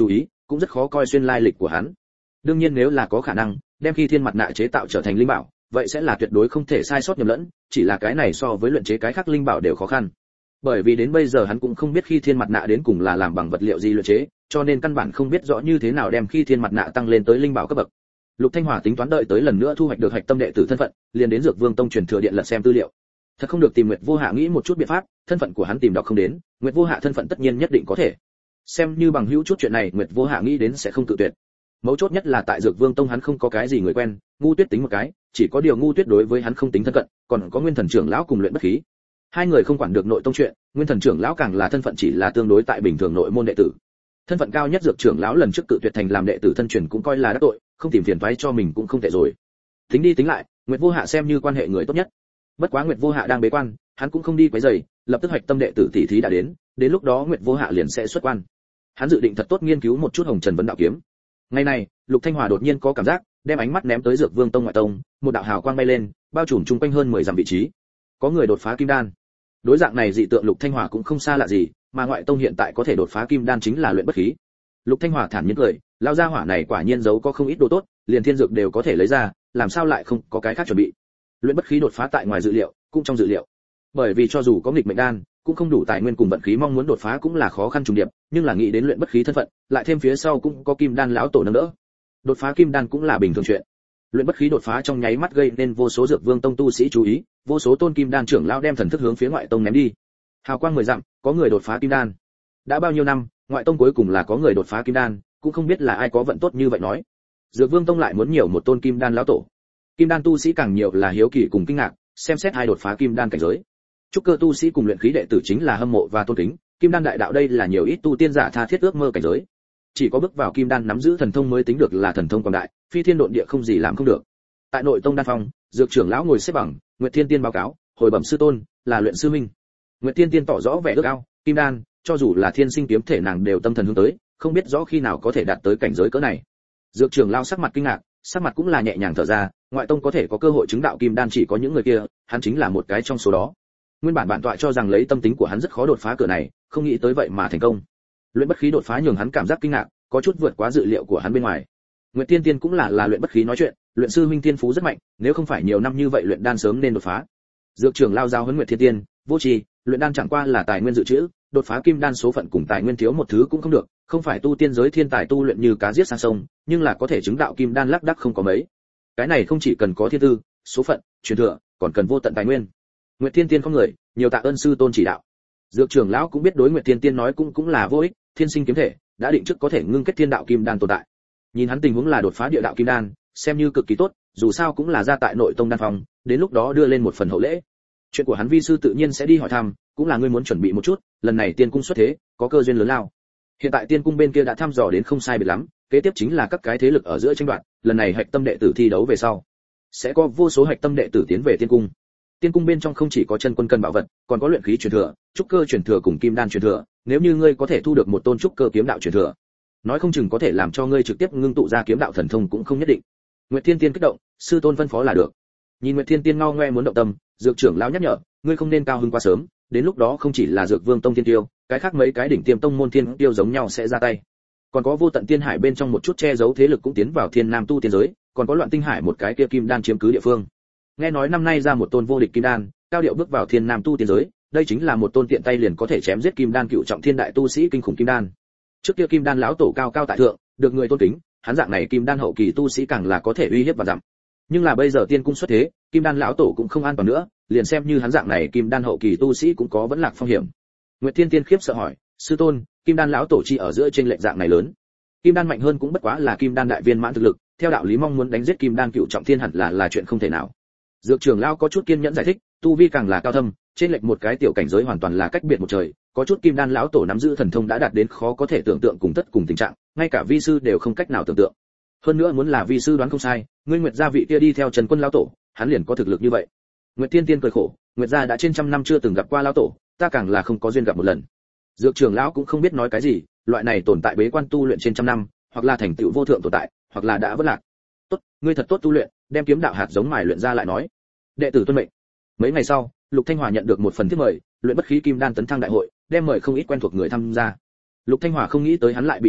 cũng rất khó coi xuyên lai lịch của hắn. Đương nhiên nếu là có khả năng đem khi thiên mặt nạ chế tạo trở thành linh bảo, vậy sẽ là tuyệt đối không thể sai sót nhầm lẫn, chỉ là cái này so với luyện chế cái khác linh bảo đều khó khăn. Bởi vì đến bây giờ hắn cũng không biết khi thiên mặt nạ đến cùng là làm bằng vật liệu gì luyện chế, cho nên căn bản không biết rõ như thế nào đem khi thiên mặt nạ tăng lên tới linh bảo cấp bậc. Lục Thanh Hòa tính toán đợi tới lần nữa thu hoạch được hạch tâm đệ tử thân phận, liền đến Dược Vương Tông truyền thừa điện lật xem tư liệu. Thật không được tìm Nguyệt Vô Hạ nghĩ một chút biện pháp, thân phận của hắn tìm đọc không đến, Nguyệt Vô Hạ thân phận tất nhiên nhất định có thể. Xem như bằng hữu chút chuyện này, Nguyệt Vô Hạ nghĩ đến sẽ không tự tuyệt. Mấu chốt nhất là tại Dược Vương Tông hắn không có cái gì người quen, Ngu Tuyết tính một cái, chỉ có điều Ngu Tuyết đối với hắn không tính thân cận, còn có Nguyên Thần trưởng lão cùng luyện bất khí. Hai người không quản được nội tông chuyện, Nguyên Thần trưởng lão càng là thân phận chỉ là tương đối tại bình thường nội môn đệ tử. Thân phận cao nhất Dược trưởng lão lần trước cự tuyệt thành làm đệ tử thân truyền cũng coi là đắc tội, không tìm phiền toái cho mình cũng không tệ rồi. Tính đi tính lại, Nguyệt Vô Hạ xem như quan hệ người tốt nhất. Bất quá Nguyệt Vô Hạ đang bế quan, hắn cũng không đi quấy rầy, lập tức hạch tâm đệ tử tỷ thí đã đến, đến lúc đó Nguyệt Vô Hạ liền sẽ xuất quan. Hắn dự định thật tốt nghiên cứu một chút Hồng Trần Vấn Đạo kiếm. Ngày này, Lục Thanh Hòa đột nhiên có cảm giác, đem ánh mắt ném tới Dược Vương Tông ngoại tông, một đạo hào quang bay lên, bao trùm chung quanh hơn mười dặm vị trí. Có người đột phá kim đan. Đối dạng này dị tượng Lục Thanh Hòa cũng không xa lạ gì, mà ngoại tông hiện tại có thể đột phá kim đan chính là luyện bất khí. Lục Thanh Hòa thản nhiên cười, lao ra hỏa này quả nhiên giấu có không ít đồ tốt, liền thiên dược đều có thể lấy ra, làm sao lại không có cái khác chuẩn bị. Luyện bất khí đột phá tại ngoài dự liệu, cũng trong dự liệu. Bởi vì cho dù có nghịch mệnh đan, cũng không đủ tài nguyên cùng vận khí mong muốn đột phá cũng là khó khăn trùng điệp, nhưng là nghĩ đến luyện bất khí thân phận, lại thêm phía sau cũng có kim đan lão tổ nâng đỡ. Đột phá kim đan cũng là bình thường chuyện. Luyện bất khí đột phá trong nháy mắt gây nên vô số Dược Vương Tông tu sĩ chú ý, vô số tôn kim đan trưởng lão đem thần thức hướng phía ngoại tông ném đi. Hào quang mười dặm, có người đột phá kim đan. Đã bao nhiêu năm, ngoại tông cuối cùng là có người đột phá kim đan, cũng không biết là ai có vận tốt như vậy nói. Dược Vương Tông lại muốn nhiều một tôn kim đan lão tổ. Kim đan tu sĩ càng nhiều là hiếu kỳ cùng kinh ngạc, xem xét ai đột phá kim đan cảnh giới. Trúc cơ tu sĩ cùng luyện khí đệ tử chính là hâm mộ và tôn kính, kim đan đại đạo đây là nhiều ít tu tiên giả tha thiết ước mơ cảnh giới. Chỉ có bước vào kim đan nắm giữ thần thông mới tính được là thần thông quảng đại, phi thiên độn địa không gì làm không được. Tại nội tông đan phong, Dược trưởng lão ngồi xếp bằng, Nguyệt Thiên Tiên báo cáo, hồi bẩm sư tôn, là luyện sư minh. Nguyệt Thiên Tiên tỏ rõ vẻ ước ao, kim đan, cho dù là thiên sinh kiếm thể nàng đều tâm thần hướng tới, không biết rõ khi nào có thể đạt tới cảnh giới cỡ này. Dược trưởng lão sắc mặt kinh ngạc, sắc mặt cũng là nhẹ nhàng thở ra, ngoại tông có thể có cơ hội chứng đạo kim đan chỉ có những người kia, hắn chính là một cái trong số đó. Nguyên bản bản tọa cho rằng lấy tâm tính của hắn rất khó đột phá cửa này, không nghĩ tới vậy mà thành công. Luyện bất khí đột phá nhường hắn cảm giác kinh ngạc, có chút vượt quá dự liệu của hắn bên ngoài. Nguyệt Tiên Tiên cũng là là luyện bất khí nói chuyện, luyện sư huynh tiên phú rất mạnh, nếu không phải nhiều năm như vậy luyện đan sớm nên đột phá. Dược trưởng lao giao huấn Nguyệt Thiên Tiên, vô tri, luyện đan chẳng qua là tài nguyên dự trữ, đột phá kim đan số phận cùng tài nguyên thiếu một thứ cũng không được, không phải tu tiên giới thiên tài tu luyện như cá giết sang sông, nhưng là có thể chứng đạo kim đan lác đác không có mấy. Cái này không chỉ cần có thiên tư, số phận, truyền thừa, còn cần vô tận tài nguyên. Nguyệt Thiên Tiên không người, nhiều tạ ơn sư tôn chỉ đạo. Dược trưởng lão cũng biết đối Nguyệt Thiên Tiên nói cũng cũng là vô ích, thiên sinh kiếm thể, đã định trước có thể ngưng kết thiên đạo kim đan tồn tại. Nhìn hắn tình huống là đột phá địa đạo kim đan, xem như cực kỳ tốt, dù sao cũng là ra tại nội tông đan phòng, đến lúc đó đưa lên một phần hậu lễ. Chuyện của hắn vi sư tự nhiên sẽ đi hỏi thăm, cũng là ngươi muốn chuẩn bị một chút, lần này tiên cung xuất thế, có cơ duyên lớn lao. Hiện tại tiên cung bên kia đã thăm dò đến không sai biệt lắm, kế tiếp chính là các cái thế lực ở giữa tranh đoạt, lần này hạch tâm đệ tử thi đấu về sau, sẽ có vô số hạch tâm đệ tử tiến về tiên cung. Tiên cung bên trong không chỉ có chân quân cân bảo vật, còn có luyện khí truyền thừa, trúc cơ truyền thừa cùng kim đan truyền thừa, nếu như ngươi có thể thu được một tôn trúc cơ kiếm đạo truyền thừa, nói không chừng có thể làm cho ngươi trực tiếp ngưng tụ ra kiếm đạo thần thông cũng không nhất định. Nguyệt Thiên Tiên kích động, sư tôn phân phó là được. Nhìn Nguyệt Thiên Tiên ngao ngoe muốn động tâm, Dược trưởng lão nhắc nhở, ngươi không nên cao hứng quá sớm, đến lúc đó không chỉ là Dược Vương Tông tiên tiêu, cái khác mấy cái đỉnh tiêm tông môn tiên tiêu giống nhau sẽ ra tay. Còn có vô tận tiên hải bên trong một chút che giấu thế lực cũng tiến vào thiên nam tu tiên giới, còn có loạn tinh hải một cái kia kim đan chiếm cứ địa phương. Nghe nói năm nay ra một tôn vô địch kim đan, cao điệu bước vào thiên nam tu tiên giới, đây chính là một tôn tiện tay liền có thể chém giết kim đan cựu trọng thiên đại tu sĩ kinh khủng kim đan. Trước kia kim đan lão tổ cao cao tại thượng, được người tôn kính, hắn dạng này kim đan hậu kỳ tu sĩ càng là có thể uy hiếp và dặm. Nhưng là bây giờ tiên cung xuất thế, kim đan lão tổ cũng không an toàn nữa, liền xem như hắn dạng này kim đan hậu kỳ tu sĩ cũng có vẫn lạc phong hiểm. Nguyệt Thiên Tiên khiếp sợ hỏi, sư tôn, kim đan lão tổ chi ở giữa trên lệnh dạng này lớn, kim đan mạnh hơn cũng bất quá là kim đan đại viên mãn thực lực, theo đạo lý mong muốn đánh giết kim đan cựu trọng thiên hẳn là là chuyện không thể nào. Dược trưởng lão có chút kiên nhẫn giải thích, tu vi càng là cao thâm, trên lệch một cái tiểu cảnh giới hoàn toàn là cách biệt một trời, có chút kim đan lão tổ nắm giữ thần thông đã đạt đến khó có thể tưởng tượng cùng tất cùng tình trạng, ngay cả vi sư đều không cách nào tưởng tượng. Hơn nữa muốn là vi sư đoán không sai, ngươi Nguyệt gia vị kia đi theo Trần Quân lão tổ, hắn liền có thực lực như vậy. Nguyệt Thiên Tiên cười khổ, Nguyệt gia đã trên trăm năm chưa từng gặp qua lão tổ, ta càng là không có duyên gặp một lần. Dược trưởng lão cũng không biết nói cái gì, loại này tồn tại bế quan tu luyện trên trăm năm, hoặc là thành tựu vô thượng tồn tại, hoặc là đã vất lạc. Tốt, ngươi thật tốt tu luyện, đem kiếm đạo hạt giống mài luyện ra lại nói. Đệ tử tuân mệnh. Mấy ngày sau, Lục Thanh Hòa nhận được một phần thiếp mời, luyện bất khí kim đan tấn thăng đại hội, đem mời không ít quen thuộc người tham gia. Lục Thanh Hòa không nghĩ tới hắn lại bị mời được,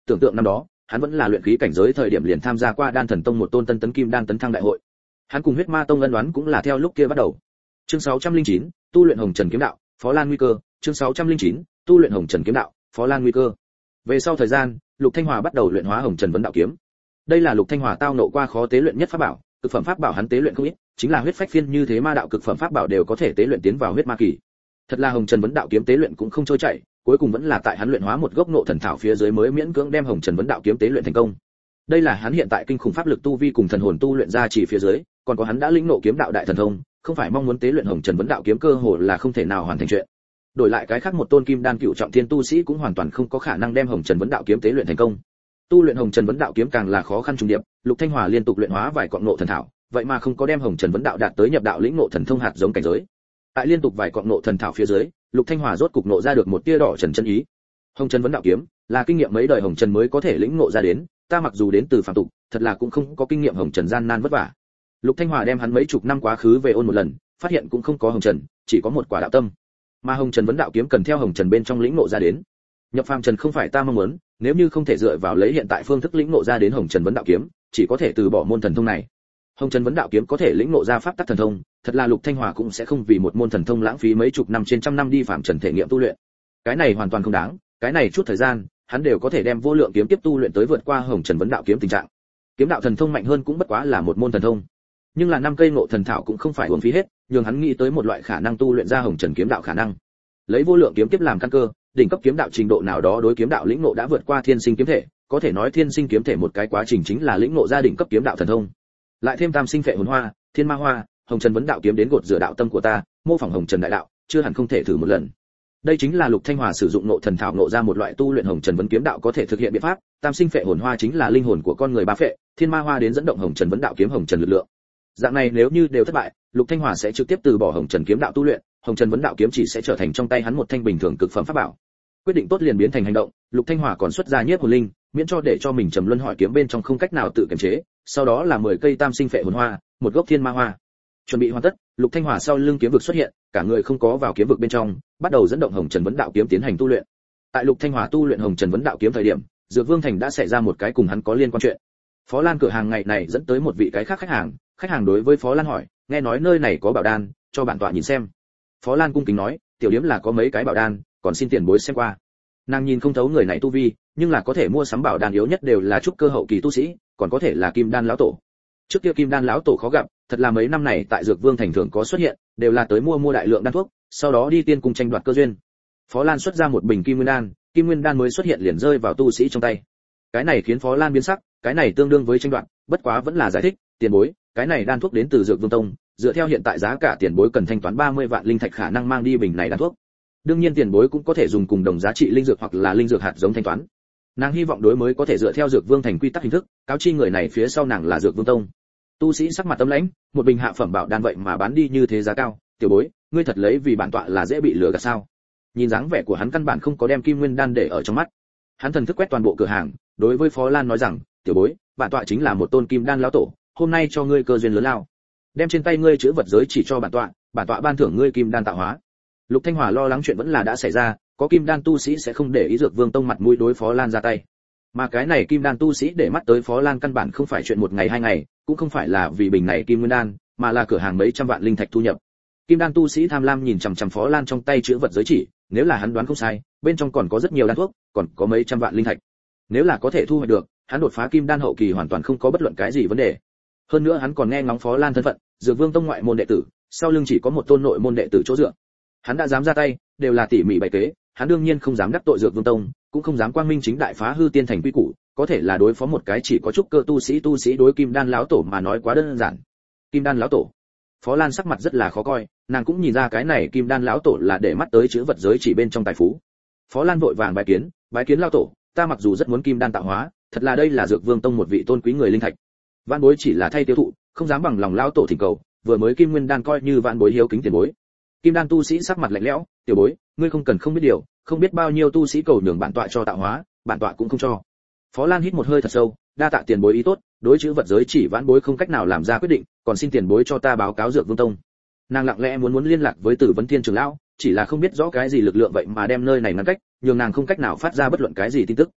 tưởng tượng năm đó hắn vẫn là luyện khí cảnh giới thời điểm liền tham gia qua Đan Thần Tông một tôn tân tấn kim đan tấn thăng đại hội. Hắn cùng Huyết Ma Tông ân oán cũng là theo lúc kia bắt đầu. Chương sáu trăm lẻ chín, tu luyện Hồng Trần kiếm đạo, Phó Lan nguy cơ, chương sáu trăm lẻ chín, tu luyện Hồng Trần kiếm đạo, Phó Lan nguy cơ. Về sau thời gian, Lục Thanh Hòa bắt đầu luyện hóa Hồng Trần vấn đạo kiếm. Đây là Lục Thanh Hòa tao nộ qua khó tế luyện nhất pháp bảo, cực phẩm pháp bảo hắn tế luyện không ít, chính là huyết phách phiên như thế ma đạo cực phẩm pháp bảo đều có thể tế luyện tiến vào huyết ma kỳ. Thật là Hồng Trần vấn đạo kiếm tế luyện cũng không trôi chảy, cuối cùng vẫn là tại hắn luyện hóa một gốc nộ thần thảo phía dưới mới miễn cưỡng đem Hồng Trần vấn đạo kiếm tế luyện thành công. Đây là hắn hiện tại kinh khủng pháp lực tu vi cùng thần hồn tu luyện ra chỉ phía dưới, còn có hắn đã lĩnh ngộ kiếm đạo đại thần thông, không phải mong muốn tế luyện Hồng Trần vấn đạo kiếm cơ hồ là không thể nào hoàn thành chuyện. Đổi lại cái khác một tôn kim đan cựu trọng thiên tu sĩ cũng hoàn toàn không có khả năng đem Hồng Trần vấn đạo kiếm tế luyện thành công. Tu luyện Hồng Trần vấn đạo kiếm càng là khó khăn trùng điệp, Lục Thanh Hòa liên tục luyện hóa vài cọng nộ thần thảo, vậy mà không có đem Hồng Trần vấn đạo đạt tới nhập đạo lĩnh ngộ thần thông hạt giống cảnh giới. Tại liên tục vài cọng nộ thần thảo phía dưới, Lục Thanh Hòa rốt cục nộ ra được một tia đỏ trần chân ý. Hồng Trần vấn đạo kiếm là kinh nghiệm mấy đời Hồng Trần mới có thể lĩnh ngộ ra đến, ta mặc dù đến từ phàm tục, thật là cũng không có kinh nghiệm Hồng Trần gian nan vất vả. Lục Thanh Hòa đem hắn mấy chục năm quá khứ về ôn một lần, phát hiện cũng không có Hồng Trần, chỉ có một quả đạo tâm. Mà Hồng Trần vấn đạo kiếm cần theo Hồng Trần bên trong lĩnh ngộ ra đến. Nhập phàm trần không phải ta mong muốn, nếu như không thể dựa vào lấy hiện tại phương thức lĩnh ngộ ra đến Hồng Trần vấn đạo kiếm, chỉ có thể từ bỏ môn thần thông này. Hồng Trần vấn đạo kiếm có thể lĩnh ngộ ra pháp tắc thần thông, thật là Lục Thanh Hòa cũng sẽ không vì một môn thần thông lãng phí mấy chục năm trên trăm năm đi phàm trần thể nghiệm tu luyện. Cái này hoàn toàn không đáng, cái này chút thời gian, hắn đều có thể đem vô lượng kiếm tiếp tu luyện tới vượt qua Hồng Trần vấn đạo kiếm tình trạng. Kiếm đạo thần thông mạnh hơn cũng bất quá là một môn thần thông. Nhưng là năm cây ngộ thần thảo cũng không phải uổng phí hết, nhưng hắn nghĩ tới một loại khả năng tu luyện ra Hồng Trần kiếm đạo khả năng. Lấy vô lượng kiếm tiếp làm căn cơ, đỉnh cấp kiếm đạo trình độ nào đó đối kiếm đạo lĩnh ngộ đã vượt qua thiên sinh kiếm thể, có thể nói thiên sinh kiếm thể một cái quá trình chính là lĩnh ngộ ra đỉnh cấp kiếm đạo thần thông. Lại thêm tam sinh phệ hồn hoa, thiên ma hoa, Hồng Trần vấn đạo kiếm đến gột rửa đạo tâm của ta, mô phỏng Hồng Trần đại đạo, chưa hẳn không thể thử một lần. Đây chính là Lục Thanh Hòa sử dụng nộ thần thảo nộ ra một loại tu luyện Hồng Trần vấn kiếm đạo có thể thực hiện biện pháp, tam sinh phệ hồn hoa chính là linh hồn của con người ba phệ, thiên ma hoa đến dẫn động Hồng Trần vấn đạo kiếm Hồng Trần lực lượng. Dạng này nếu như đều thất bại, Lục Thanh Hòa sẽ trực tiếp từ bỏ Hồng Trần kiếm đạo tu luyện, Hồng Trần vấn đạo kiếm chỉ sẽ trở thành trong tay hắn một thanh bình thường cực phẩm pháp bảo. Quyết định tốt liền biến thành hành động, Lục Thanh Hòa còn xuất ra nhiếp hồn linh, miễn cho để cho mình trầm luân hỏi kiếm bên trong không cách nào tự kiềm chế, sau đó là mười cây tam sinh phệ hồn hoa, một gốc thiên ma hoa. Chuẩn bị hoàn tất, Lục Thanh Hòa sau lưng kiếm vực xuất hiện, cả người không có vào kiếm vực bên trong, bắt đầu dẫn động Hồng Trần vấn đạo kiếm tiến hành tu luyện. Tại Lục Thanh Hòa tu luyện Hồng Trần vấn đạo kiếm thời điểm, Dược Vương Thành đã xảy ra một cái cùng hắn có liên quan chuyện. Phó Lan cửa hàng ngày này dẫn tới một vị cái khác khách hàng, khách hàng đối với Phó Lan hỏi, nghe nói nơi này có bảo đan, cho bản tọa nhìn xem. Phó Lan cung kính nói, tiểu điếm là có mấy cái bảo đan, còn xin tiền bối xem qua. Nàng nhìn không thấu người này tu vi, nhưng là có thể mua sắm bảo đan yếu nhất đều là trúc cơ hậu kỳ tu sĩ, còn có thể là kim đan lão tổ. Trước kia kim đan lão tổ khó gặp, thật là mấy năm này tại Dược Vương Thành thường có xuất hiện, đều là tới mua mua đại lượng đan thuốc, sau đó đi tiên cung tranh đoạt cơ duyên. Phó Lan xuất ra một bình kim nguyên đan, kim nguyên đan mới xuất hiện liền rơi vào tu sĩ trong tay. Cái này khiến Phó Lan biến sắc, cái này tương đương với tranh đoạt, bất quá vẫn là giải thích, tiền bối, cái này đan thuốc đến từ Dược Vương Tông, dựa theo hiện tại giá cả tiền bối cần thanh toán ba mươi vạn linh thạch khả năng mang đi bình này đan thuốc. Đương nhiên tiền bối cũng có thể dùng cùng đồng giá trị linh dược hoặc là linh dược hạt giống thanh toán. Nàng hy vọng đối mới có thể dựa theo Dược Vương Thành quy tắc hình thức, cáo chi người này phía sau nàng là Dược Vương Tông. Tu sĩ sắc mặt tâm lãnh, một bình hạ phẩm bảo đan vậy mà bán đi như thế giá cao, tiểu bối, ngươi thật lấy vì bản tọa là dễ bị lừa gạt sao? Nhìn dáng vẻ của hắn căn bản không có đem kim nguyên đan để ở trong mắt. Hắn thần thức quét toàn bộ cửa hàng, đối với Phó Lan nói rằng, tiểu bối, bản tọa chính là một tôn kim đan lão tổ, hôm nay cho ngươi cơ duyên lớn lao. Đem trên tay ngươi chữ vật giới chỉ cho bản tọa, bản tọa ban thưởng ngươi kim đan tạo hóa. Lục Thanh Hòa lo lắng chuyện vẫn là đã xảy ra, có kim đan tu sĩ sẽ không để ý Dược Vương Tông mặt mũi đối Phó Lan ra tay. Mà cái này kim đan tu sĩ để mắt tới Phó Lan căn bản không phải chuyện một ngày hai ngày, cũng không phải là vì bình này kim nguyên đan, mà là cửa hàng mấy trăm vạn linh thạch thu nhập. Kim đan tu sĩ tham lam nhìn chằm chằm Phó Lan trong tay chữ vật giới chỉ, nếu là hắn đoán không sai, bên trong còn có rất nhiều đan thuốc, còn có mấy trăm vạn linh thạch. Nếu là có thể thu hoạch được, hắn đột phá kim đan hậu kỳ hoàn toàn không có bất luận cái gì vấn đề. Hơn nữa hắn còn nghe ngóng Phó Lan thân phận, Dược Vương Tông ngoại môn đệ tử, sau lưng chỉ có một tôn nội môn đệ tử chỗ dựa. Hắn đã dám ra tay, đều là tỉ mỉ bày kế, hắn đương nhiên không dám đắc tội Dược Vương Tông, cũng không dám quang minh chính đại phá hư tiên thành quy củ, có thể là đối phó một cái chỉ có chút cơ tu sĩ tu sĩ đối kim đan lão tổ mà nói quá đơn giản. Kim đan lão tổ. Phó Lan sắc mặt rất là khó coi, nàng cũng nhìn ra cái này kim đan lão tổ là để mắt tới chữ vật giới chỉ bên trong tài phú. Phó Lan vội vàng bái kiến, bái kiến lão tổ, ta mặc dù rất muốn kim đan tạo hóa, thật là đây là Dược Vương Tông một vị tôn quý người linh thạch. Vạn bối chỉ là thay tiêu thụ, không dám bằng lòng lão tổ thỉnh cầu, vừa mới kim nguyên đan coi như vạn bối hiếu kính tiền bối. Kim đan tu sĩ sắc mặt lạnh lẽo, tiểu bối, ngươi không cần không biết điều, không biết bao nhiêu tu sĩ cầu nhường bản tọa cho tạo hóa, bản tọa cũng không cho. Phó Lan hít một hơi thật sâu, đa tạ tiền bối ý tốt, đối chữ vật giới chỉ vãn bối không cách nào làm ra quyết định, còn xin tiền bối cho ta báo cáo Dược Vương Tông. Nàng lặng lẽ muốn muốn liên lạc với Tử Vấn Thiên trưởng lão, chỉ là không biết rõ cái gì lực lượng vậy mà đem nơi này ngăn cách, nhường nàng không cách nào phát ra bất luận cái gì tin tức.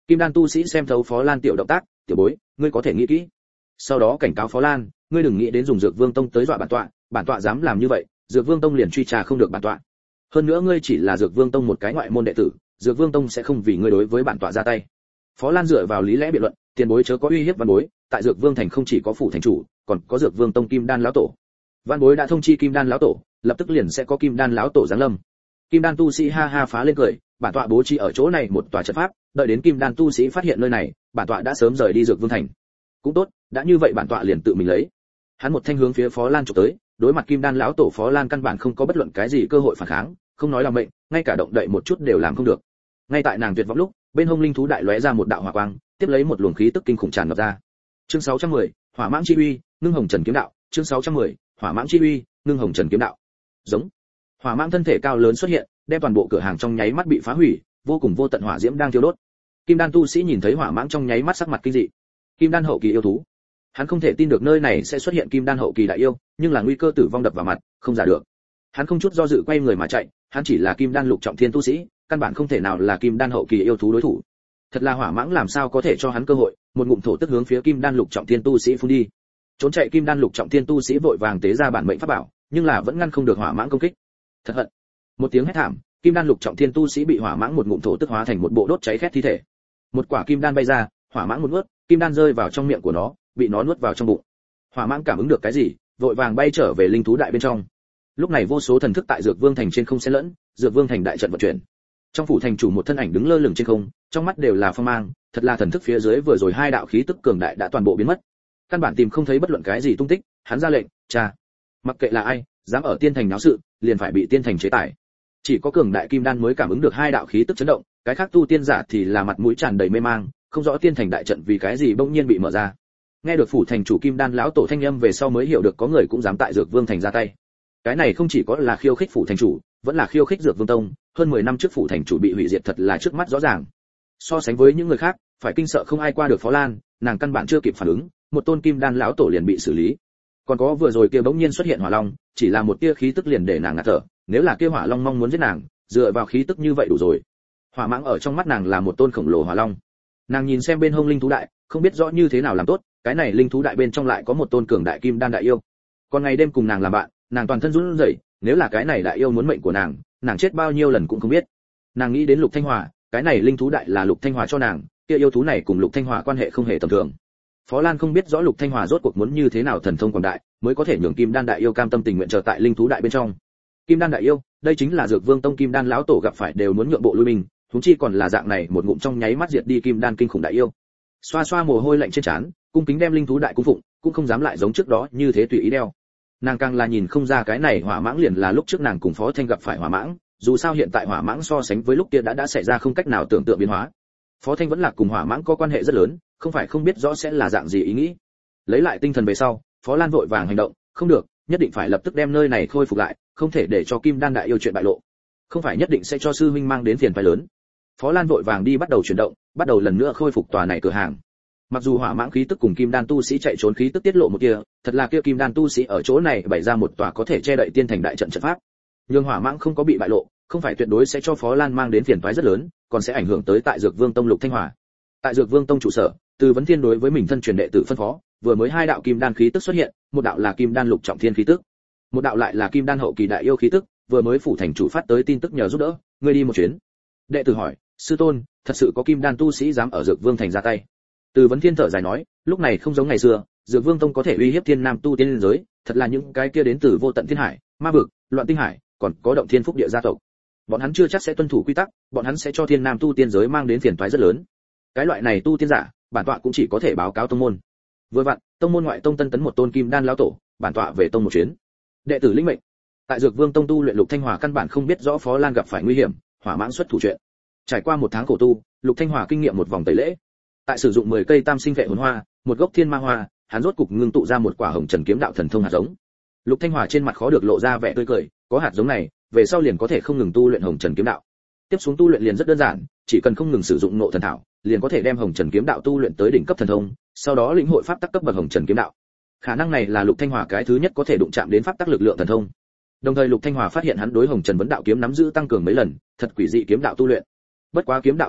Kim đan tu sĩ xem thấu Phó Lan tiểu động tác, tiểu bối, ngươi có thể nghĩ kỹ. Sau đó cảnh cáo Phó Lan, ngươi đừng nghĩ đến dùng Dược Vương Tông tới dọa bản tọa, bản tọa dám làm như vậy, Dược Vương Tông liền truy tra không được bản tọa. Hơn nữa ngươi chỉ là Dược Vương Tông một cái ngoại môn đệ tử, Dược Vương Tông sẽ không vì ngươi đối với bản tọa ra tay. Phó Lan dựa vào lý lẽ biện luận, tiền bối chớ có uy hiếp văn bối, tại Dược Vương thành không chỉ có phủ thành chủ, còn có Dược Vương Tông Kim Đan lão tổ. Văn bối đã thông chi Kim Đan lão tổ, lập tức liền sẽ có Kim Đan lão tổ giáng lâm. Kim Đan tu sĩ ha ha phá lên cười, bản tọa bố trí ở chỗ này một tòa trận pháp, đợi đến Kim Đan tu sĩ phát hiện nơi này, bản tọa đã sớm rời đi Dược Vương thành. Cũng tốt, đã như vậy bản tọa liền tự mình lấy. Hắn một thanh hướng phía Phó Lan chụp tới, đối mặt Kim Đan lão tổ, Phó Lan căn bản không có bất luận cái gì cơ hội phản kháng, không nói là mệnh, ngay cả động đậy một chút đều làm không được. Ngay tại nàng tuyệt vọng lúc, bên hông linh thú đại lóe ra một đạo hỏa quang, tiếp lấy một luồng khí tức kinh khủng tràn ngập ra. Chương sáu trăm mười, Hỏa Mãng chi uy, ngưng hồng trần kiếm đạo. Chương sáu trăm mười, Hỏa Mãng chi uy, ngưng hồng trần kiếm đạo. Giống. Hỏa Mãng thân thể cao lớn xuất hiện, đem toàn bộ cửa hàng trong nháy mắt bị phá hủy, vô cùng vô tận hỏa diễm đang thiêu đốt. Kim Đan tu sĩ nhìn thấy Hỏa Mãng trong nháy mắt sắc mặt kinh dị. Kim Đan hậu kỳ yêu thú. Hắn không thể tin được nơi này sẽ xuất hiện Kim Đan hậu kỳ đại yêu, nhưng là nguy cơ tử vong đập vào mặt, không giả được. Hắn không chút do dự quay người mà chạy, hắn chỉ là Kim Đan lục trọng thiên tu sĩ, căn bản không thể nào là Kim Đan hậu kỳ yêu thú đối thủ. Thật là Hỏa Mãng làm sao có thể cho hắn cơ hội, một ngụm thổ tức hướng phía Kim Đan lục trọng thiên tu sĩ phun đi. Trốn chạy Kim Đan lục trọng thiên tu sĩ vội vàng tế ra bản mệnh pháp bảo, nhưng là vẫn ngăn không được Hỏa Mãng công kích. Thật hận. Một tiếng hét thảm, Kim Đan lục trọng thiên tu sĩ bị Hỏa Mãng một ngụm thổ tức hóa thành một bộ đốt cháy khét thi thể. Một quả kim đan bay ra, Hỏa Mãng một nuốt, kim đan rơi vào trong miệng của nó, bị nó nuốt vào trong bụng. Hỏa Mãng cảm ứng được cái gì, vội vàng bay trở về linh thú đại bên trong. Lúc này vô số thần thức tại Dược Vương thành trên không xen lẫn, Dược Vương thành đại trận vận chuyển. Trong phủ thành chủ một thân ảnh đứng lơ lửng trên không, trong mắt đều là phong mang, thật là thần thức phía dưới vừa rồi hai đạo khí tức cường đại đã toàn bộ biến mất. Căn bản tìm không thấy bất luận cái gì tung tích, hắn ra lệnh, "Cha, mặc kệ là ai, dám ở tiên thành náo sự, liền phải bị tiên thành chế tài." Chỉ có cường đại kim đan mới cảm ứng được hai đạo khí tức chấn động, cái khác tu tiên giả thì là mặt mũi tràn đầy mê mang, không rõ tiên thành đại trận vì cái gì bỗng nhiên bị mở ra. Nghe được phủ thành chủ Kim Đan lão tổ thanh âm về sau mới hiểu được có người cũng dám tại Dược Vương thành ra tay. Cái này không chỉ có là khiêu khích phủ thành chủ, vẫn là khiêu khích Dược Vương tông, hơn mười năm trước phủ thành chủ bị hủy diệt thật là trước mắt rõ ràng. So sánh với những người khác, phải kinh sợ không ai qua được Phó Lan, nàng căn bản chưa kịp phản ứng, một tôn Kim Đan lão tổ liền bị xử lý. Còn có vừa rồi kia bỗng nhiên xuất hiện hỏa long, chỉ là một tia khí tức liền để nàng ngạt thở, nếu là kia hỏa long mong muốn giết nàng, dựa vào khí tức như vậy đủ rồi. Hỏa Mãng ở trong mắt nàng là một tôn khổng lồ hỏa long. Nàng nhìn xem bên hông linh thú đại, không biết rõ như thế nào làm tốt, cái này linh thú đại bên trong lại có một tôn cường đại kim đan đại yêu. Còn ngày đêm cùng nàng làm bạn, nàng toàn thân run rẩy, nếu là cái này đại yêu muốn mệnh của nàng, nàng chết bao nhiêu lần cũng không biết. Nàng nghĩ đến Lục Thanh Hòa, cái này linh thú đại là Lục Thanh Hòa cho nàng, kia yêu thú này cùng Lục Thanh Hòa quan hệ không hề tầm thường. Phó Lan không biết rõ Lục Thanh Hòa rốt cuộc muốn như thế nào thần thông quảng đại, mới có thể nhường Kim Đan đại yêu cam tâm tình nguyện chờ tại linh thú đại bên trong. Kim Đan đại yêu, đây chính là Dược Vương tông Kim Đan lão tổ gặp phải đều muốn nhượng bộ lui mình, huống chi còn là dạng này một ngụm trong nháy mắt diệt đi Kim Đan kinh khủng đại yêu. Xoa xoa mồ hôi lạnh trên trán, cung kính đem linh thú đại cung phụng, cũng không dám lại giống trước đó như thế tùy ý đeo. Nàng càng là nhìn không ra cái này Hỏa Mãng liền là lúc trước nàng cùng Phó Thanh gặp phải Hỏa Mãng, dù sao hiện tại Hỏa Mãng so sánh với lúc kia đã đã xảy ra không cách nào tưởng tượng biến hóa. Phó Thanh vẫn là cùng Hỏa Mãng có quan hệ rất lớn, không phải không biết rõ sẽ là dạng gì ý nghĩ. Lấy lại tinh thần về sau, Phó Lan vội vàng hành động, không được, nhất định phải lập tức đem nơi này khôi phục lại, không thể để cho Kim Đan đại yêu chuyện bại lộ, không phải nhất định sẽ cho sư huynh mang đến phiền toái lớn. Phó Lan vội vàng đi bắt đầu chuyển động, bắt đầu lần nữa khôi phục tòa này cửa hàng. Mặc dù Hỏa Mãng khí tức cùng Kim Đan tu sĩ chạy trốn khí tức tiết lộ một kia, thật là kia Kim Đan tu sĩ ở chỗ này bày ra một tòa có thể che đậy tiên thành đại trận trận pháp. Nhưng Hỏa Mãng không có bị bại lộ, không phải tuyệt đối sẽ cho Phó Lan mang đến phiền toái rất lớn, còn sẽ ảnh hưởng tới tại Dược Vương tông Lục Thanh Hòa. Tại Dược Vương tông trụ sở, Từ Vấn Thiên đối với mình thân truyền đệ tử phân phó, vừa mới hai đạo Kim Đan khí tức xuất hiện, một đạo là Kim Đan lục trọng thiên khí tức, một đạo lại là Kim Đan hậu kỳ đại yêu khí tức, vừa mới phủ thành chủ phát tới tin tức nhờ giúp đỡ, ngươi đi một chuyến. Đệ tử hỏi, sư tôn, thật sự có Kim Đan tu sĩ dám ở Dược Vương thành ra tay? Từ Vấn Thiên thở dài nói, lúc này không giống ngày xưa, Dược Vương tông có thể uy hiếp thiên nam tu tiên giới, thật là những cái kia đến từ vô tận thiên hải, ma vực, loạn tinh hải, còn có động thiên phúc địa gia tộc. Bọn hắn chưa chắc sẽ tuân thủ quy tắc, bọn hắn sẽ cho thiên nam tu tiên giới mang đến phiền toái rất lớn. Cái loại này tu tiên giả, bản tọa cũng chỉ có thể báo cáo tông môn. Vừa vặn, tông môn ngoại tông tân tấn một tôn Kim Đan lão tổ, bản tọa về tông một chuyến. Đệ tử lĩnh mệnh. Tại Dược Vương tông tu luyện Lục Thanh Hòa căn bản không biết rõ Phó Lan gặp phải nguy hiểm, Hỏa Mãng xuất thủ chuyện. Trải qua một tháng khổ tu, Lục Thanh Hòa kinh nghiệm một vòng tẩy lễ. Tại sử dụng mười cây tam sinh vệ hồn hoa, một gốc thiên ma hoa, hắn rốt cục ngưng tụ ra một quả hồng trần kiếm đạo thần thông hạt giống. Lục Thanh Hòa trên mặt khó được lộ ra vẻ tươi cười, có hạt giống này, về sau liền có thể không ngừng tu luyện hồng trần kiếm đạo. Tiếp xuống tu luyện liền rất đơn giản, chỉ cần không ngừng sử dụng nộ thần thảo, liền có thể đem hồng trần kiếm đạo tu luyện tới đỉnh cấp thần thông, sau đó lĩnh hội pháp tắc cấp bậc hồng trần kiếm đạo. Khả năng này là Lục Thanh Hòa cái thứ nhất có thể đụng chạm đến pháp tắc lực lượng thần thông. Đồng thời Lục Thanh Hòa phát hiện hắn đối hồng trần vấn đạo kiếm nắm giữ tăng cường mấy lần, thật quỷ dị kiếm đạo tu luyện. Bất quá kiếm đạo tuy tốt,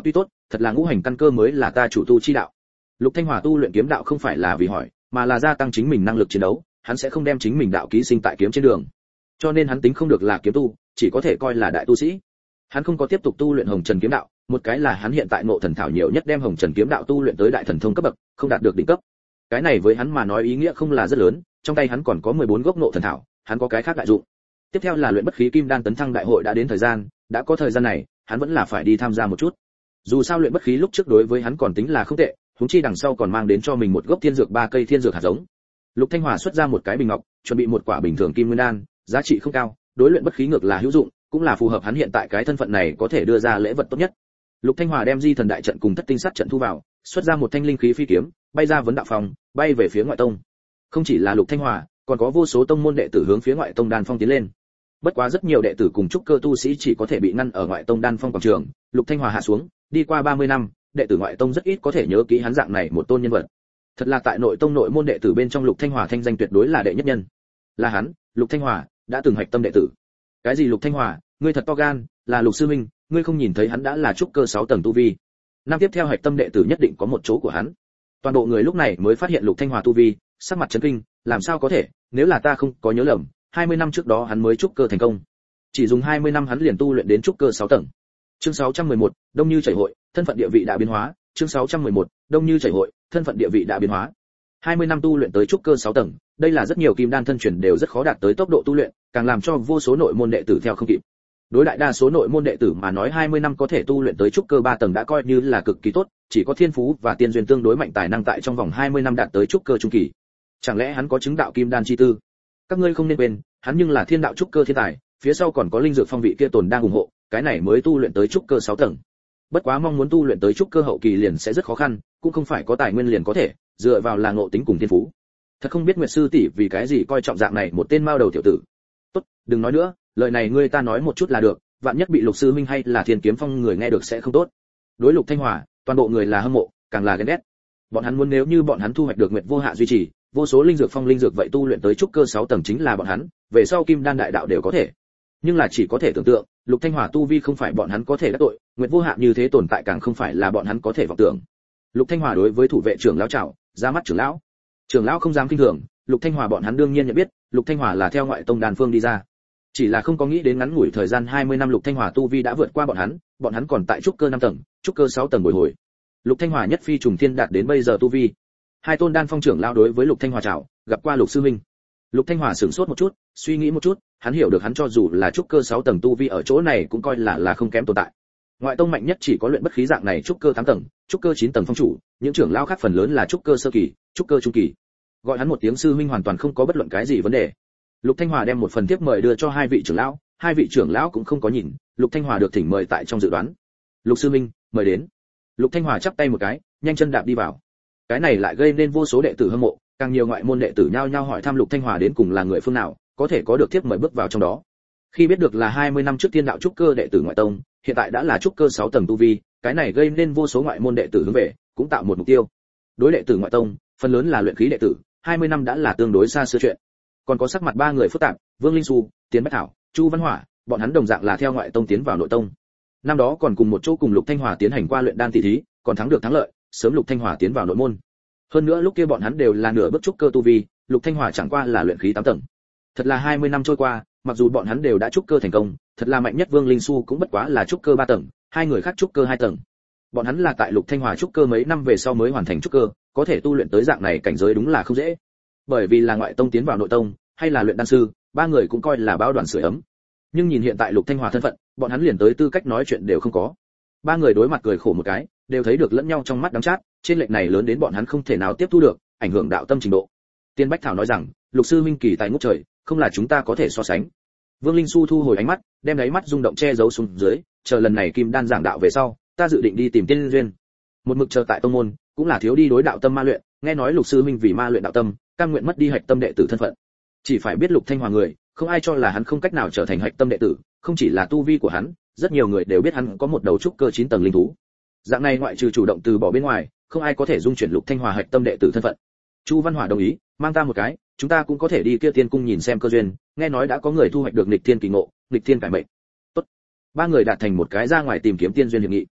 thật là ngũ hành căn cơ mới là ta chủ tu chi đạo. Lục Thanh Hòa tu luyện kiếm đạo không phải là vì hỏi, mà là gia tăng chính mình năng lực chiến đấu, hắn sẽ không đem chính mình đạo ký sinh tại kiếm trên đường. Cho nên hắn tính không được là kiếm tu, chỉ có thể coi là đại tu sĩ. Hắn không có tiếp tục tu luyện Hồng Trần kiếm đạo, một cái là hắn hiện tại ngộ thần thảo nhiều nhất đem Hồng Trần kiếm đạo tu luyện tới đại thần thông cấp bậc, không đạt được đỉnh cấp. Cái này với hắn mà nói ý nghĩa không là rất lớn, trong tay hắn còn có mười bốn gốc ngộ thần thảo, hắn có cái khác đại dụng. Tiếp theo là luyện bất khí kim đan tấn thăng đại hội đã đến thời gian, đã có thời gian này, hắn vẫn là phải đi tham gia một chút. Dù sao luyện bất khí lúc trước đối với hắn còn tính là không tệ, huống chi đằng sau còn mang đến cho mình một gốc thiên dược ba cây thiên dược hạt giống. Lục Thanh Hòa xuất ra một cái bình ngọc, chuẩn bị một quả bình thường kim nguyên đan, giá trị không cao, đối luyện bất khí ngược là hữu dụng, cũng là phù hợp hắn hiện tại cái thân phận này có thể đưa ra lễ vật tốt nhất. Lục Thanh Hòa đem Di Thần đại trận cùng Thất Tinh sát trận thu vào, xuất ra một thanh linh khí phi kiếm, bay ra vấn đạo phòng, bay về phía ngoại tông. Không chỉ là Lục Thanh Hòa, còn có vô số tông môn đệ tử hướng phía ngoại tông đan phong tiến lên. Bất quá rất nhiều đệ tử cùng trúc cơ tu sĩ chỉ có thể bị ngăn ở ngoại tông đan phong quảng trường. Lục Thanh Hòa hạ xuống, đi qua ba mươi năm, đệ tử ngoại tông rất ít có thể nhớ kỹ hắn dạng này một tôn nhân vật. Thật là tại nội tông nội môn đệ tử bên trong Lục Thanh Hòa thanh danh tuyệt đối là đệ nhất nhân. Là hắn, Lục Thanh Hòa, đã từng hạch tâm đệ tử. Cái gì Lục Thanh Hòa, ngươi thật to gan, là Lục sư huynh, ngươi không nhìn thấy hắn đã là trúc cơ sáu tầng tu vi. Năm tiếp theo hạch tâm đệ tử nhất định có một chỗ của hắn. Toàn bộ người lúc này mới phát hiện Lục Thanh Hòa tu vi, sắc mặt chấn kinh, làm sao có thể, nếu là ta không có nhớ lầm, hai mươi năm trước đó hắn mới trúc cơ thành công. Chỉ dùng hai mươi năm hắn liền tu luyện đến trúc cơ sáu tầng. Chương sáu trăm mười một, Đông Như chảy hội, thân phận địa vị đã biến hóa, chương sáu trăm mười một, Đông Như chảy hội, thân phận địa vị đã biến hóa. hai mươi năm tu luyện tới trúc cơ sáu tầng, đây là rất nhiều kim đan thân truyền đều rất khó đạt tới tốc độ tu luyện, càng làm cho vô số nội môn đệ tử theo không kịp. Đối đại đa số nội môn đệ tử mà nói hai mươi năm có thể tu luyện tới trúc cơ ba tầng đã coi như là cực kỳ tốt, chỉ có thiên phú và tiên duyên tương đối mạnh tài năng tại trong vòng hai mươi năm đạt tới trúc cơ trung kỳ. Chẳng lẽ hắn có chứng đạo kim đan chi tư? Các ngươi không nên quên, hắn nhưng là thiên đạo trúc cơ thiên tài, phía sau còn có linh dược phong vị kia tồn đang ủng hộ, cái này mới tu luyện tới trúc cơ sáu tầng. Bất quá mong muốn tu luyện tới trúc cơ hậu kỳ liền sẽ rất khó khăn, cũng không phải có tài nguyên liền có thể, dựa vào là ngộ tính cùng thiên phú. Thật không biết Nguyệt sư tỷ vì cái gì coi trọng dạng này một tên mao đầu tiểu tử. Tốt, đừng nói nữa, lời này ngươi ta nói một chút là được, vạn nhất bị Lục sư huynh hay là Thiên Kiếm Phong người nghe được sẽ không tốt. Đối Lục Thanh Hòa, toàn bộ người là hâm mộ, càng là ghen ghét. Bọn hắn muốn nếu như bọn hắn thu hoạch được Nguyệt vô hạ duy trì, vô số linh dược phong linh dược vậy tu luyện tới trúc cơ sáu tầng chính là bọn hắn, về sau kim đan đại đạo đều có thể. Nhưng là chỉ có thể tưởng tượng, Lục Thanh Hòa tu vi không phải bọn hắn có thể đắc tội, Nguyệt vô hạ như thế tồn tại càng không phải là bọn hắn có thể vọng tưởng. Lục Thanh Hòa đối với thủ vệ trưởng lão chào, ra mắt trưởng lão. Trưởng lão không dám kinh thường, Lục Thanh Hòa bọn hắn đương nhiên nhận biết, Lục Thanh Hòa là theo ngoại tông đan phương đi ra. Chỉ là không có nghĩ đến ngắn ngủi thời gian hai mươi năm Lục Thanh Hòa tu vi đã vượt qua bọn hắn, bọn hắn còn tại trúc cơ năm tầng, trúc cơ sáu tầng bồi hồi. Lục Thanh Hòa nhất phi trùng thiên đạt đến bây giờ tu vi. Hai tôn đan phong trưởng lão đối với Lục Thanh Hòa chào, gặp qua Lục sư huynh. Lục Thanh Hòa sửng sốt một chút, suy nghĩ một chút, hắn hiểu được hắn cho dù là trúc cơ sáu tầng tu vi ở chỗ này cũng coi là là không kém tồn tại. Ngoại tông mạnh nhất chỉ có luyện bất khí dạng này trúc cơ tám tầng, trúc cơ chín tầng phong chủ, những trưởng lão khác phần lớn là trúc cơ sơ kỳ, trúc cơ trung kỳ. Gọi hắn một tiếng sư huynh hoàn toàn không có bất luận cái gì vấn đề. Lục Thanh Hòa đem một phần thiếp mời đưa cho hai vị trưởng lão, hai vị trưởng lão cũng không có nhìn, Lục Thanh Hòa được thỉnh mời tại trong dự đoán. Lục sư huynh, mời đến. Lục Thanh Hòa chắp tay một cái, nhanh chân đạp đi vào. Cái này lại gây nên vô số đệ tử hâm mộ, càng nhiều ngoại môn đệ tử nhao nhao hỏi thăm Lục Thanh Hòa đến cùng là người phương nào, có thể có được thiếp mời bước vào trong đó. Khi biết được là hai mươi năm trước tiên đạo trúc cơ đệ tử ngoại tông, hiện tại đã là trúc cơ sáu tầng tu vi, cái này gây nên vô số ngoại môn đệ tử hướng về, cũng tạo một mục tiêu. Đối đệ tử ngoại tông, phần lớn là luyện khí đệ tử, hai mươi năm đã là tương đối xa xưa chuyện. Còn có sắc mặt ba người phức tạp, Vương Linh Xu, Tiến Bách Thảo, Chu Văn Hỏa, bọn hắn đồng dạng là theo ngoại tông tiến vào nội tông. Năm đó còn cùng một chỗ cùng Lục Thanh Hòa tiến hành qua luyện đan tỷ thí, còn thắng được thắng lợi, sớm Lục Thanh Hòa tiến vào nội môn. Hơn nữa lúc kia bọn hắn đều là nửa bước trúc cơ tu vi, Lục Thanh Hòa chẳng qua là luyện khí tám tầng. Thật là hai mươi năm trôi qua, mặc dù bọn hắn đều đã trúc cơ thành công, thật là mạnh nhất Vương Linh Xu cũng bất quá là trúc cơ ba tầng, hai người khác trúc cơ hai tầng. Bọn hắn là tại Lục Thanh Hòa trúc cơ mấy năm về sau mới hoàn thành trúc cơ, có thể tu luyện tới dạng này cảnh giới đúng là không dễ. Bởi vì là ngoại tông tiến vào nội tông, hay là luyện đan sư, ba người cũng coi là báo đoàn sưởi ấm. Nhưng nhìn hiện tại Lục Thanh Hòa thân phận, bọn hắn liền tới tư cách nói chuyện đều không có. Ba người đối mặt cười khổ một cái, đều thấy được lẫn nhau trong mắt đắng chát, trên lệch này lớn đến bọn hắn không thể nào tiếp thu được, ảnh hưởng đạo tâm trình độ. Tiên Bách Thảo nói rằng, Lục sư huynh kỳ tài ngút trời, không là chúng ta có thể so sánh. Vương Linh Xu thu hồi ánh mắt, đem đáy mắt rung động che giấu xuống dưới, chờ lần này Kim Đan giảng đạo về sau, ta dự định đi tìm tiên duyên. Một mực chờ tại tông môn, cũng là thiếu đi đối đạo tâm ma luyện, nghe nói Lục sư huynh vì ma luyện đạo tâm, cam nguyện mất đi hạch tâm đệ tử thân phận. Chỉ phải biết Lục Thanh Hòa người, không ai cho là hắn không cách nào trở thành hạch tâm đệ tử, không chỉ là tu vi của hắn, rất nhiều người đều biết hắn có một đầu trúc cơ chín tầng linh thú. Dạng này ngoại trừ chủ động từ bỏ bên ngoài, không ai có thể dung chuyển Lục Thanh Hòa hạch tâm đệ tử thân phận. Chu Văn Hỏa đồng ý, mang ta một cái, chúng ta cũng có thể đi kia tiên cung nhìn xem cơ duyên, nghe nói đã có người thu hoạch được nghịch thiên kỳ ngộ, nghịch thiên cải mệnh. Tốt. Ba người đạt thành một cái ra ngoài tìm kiếm tiên duyên hiệp nghị.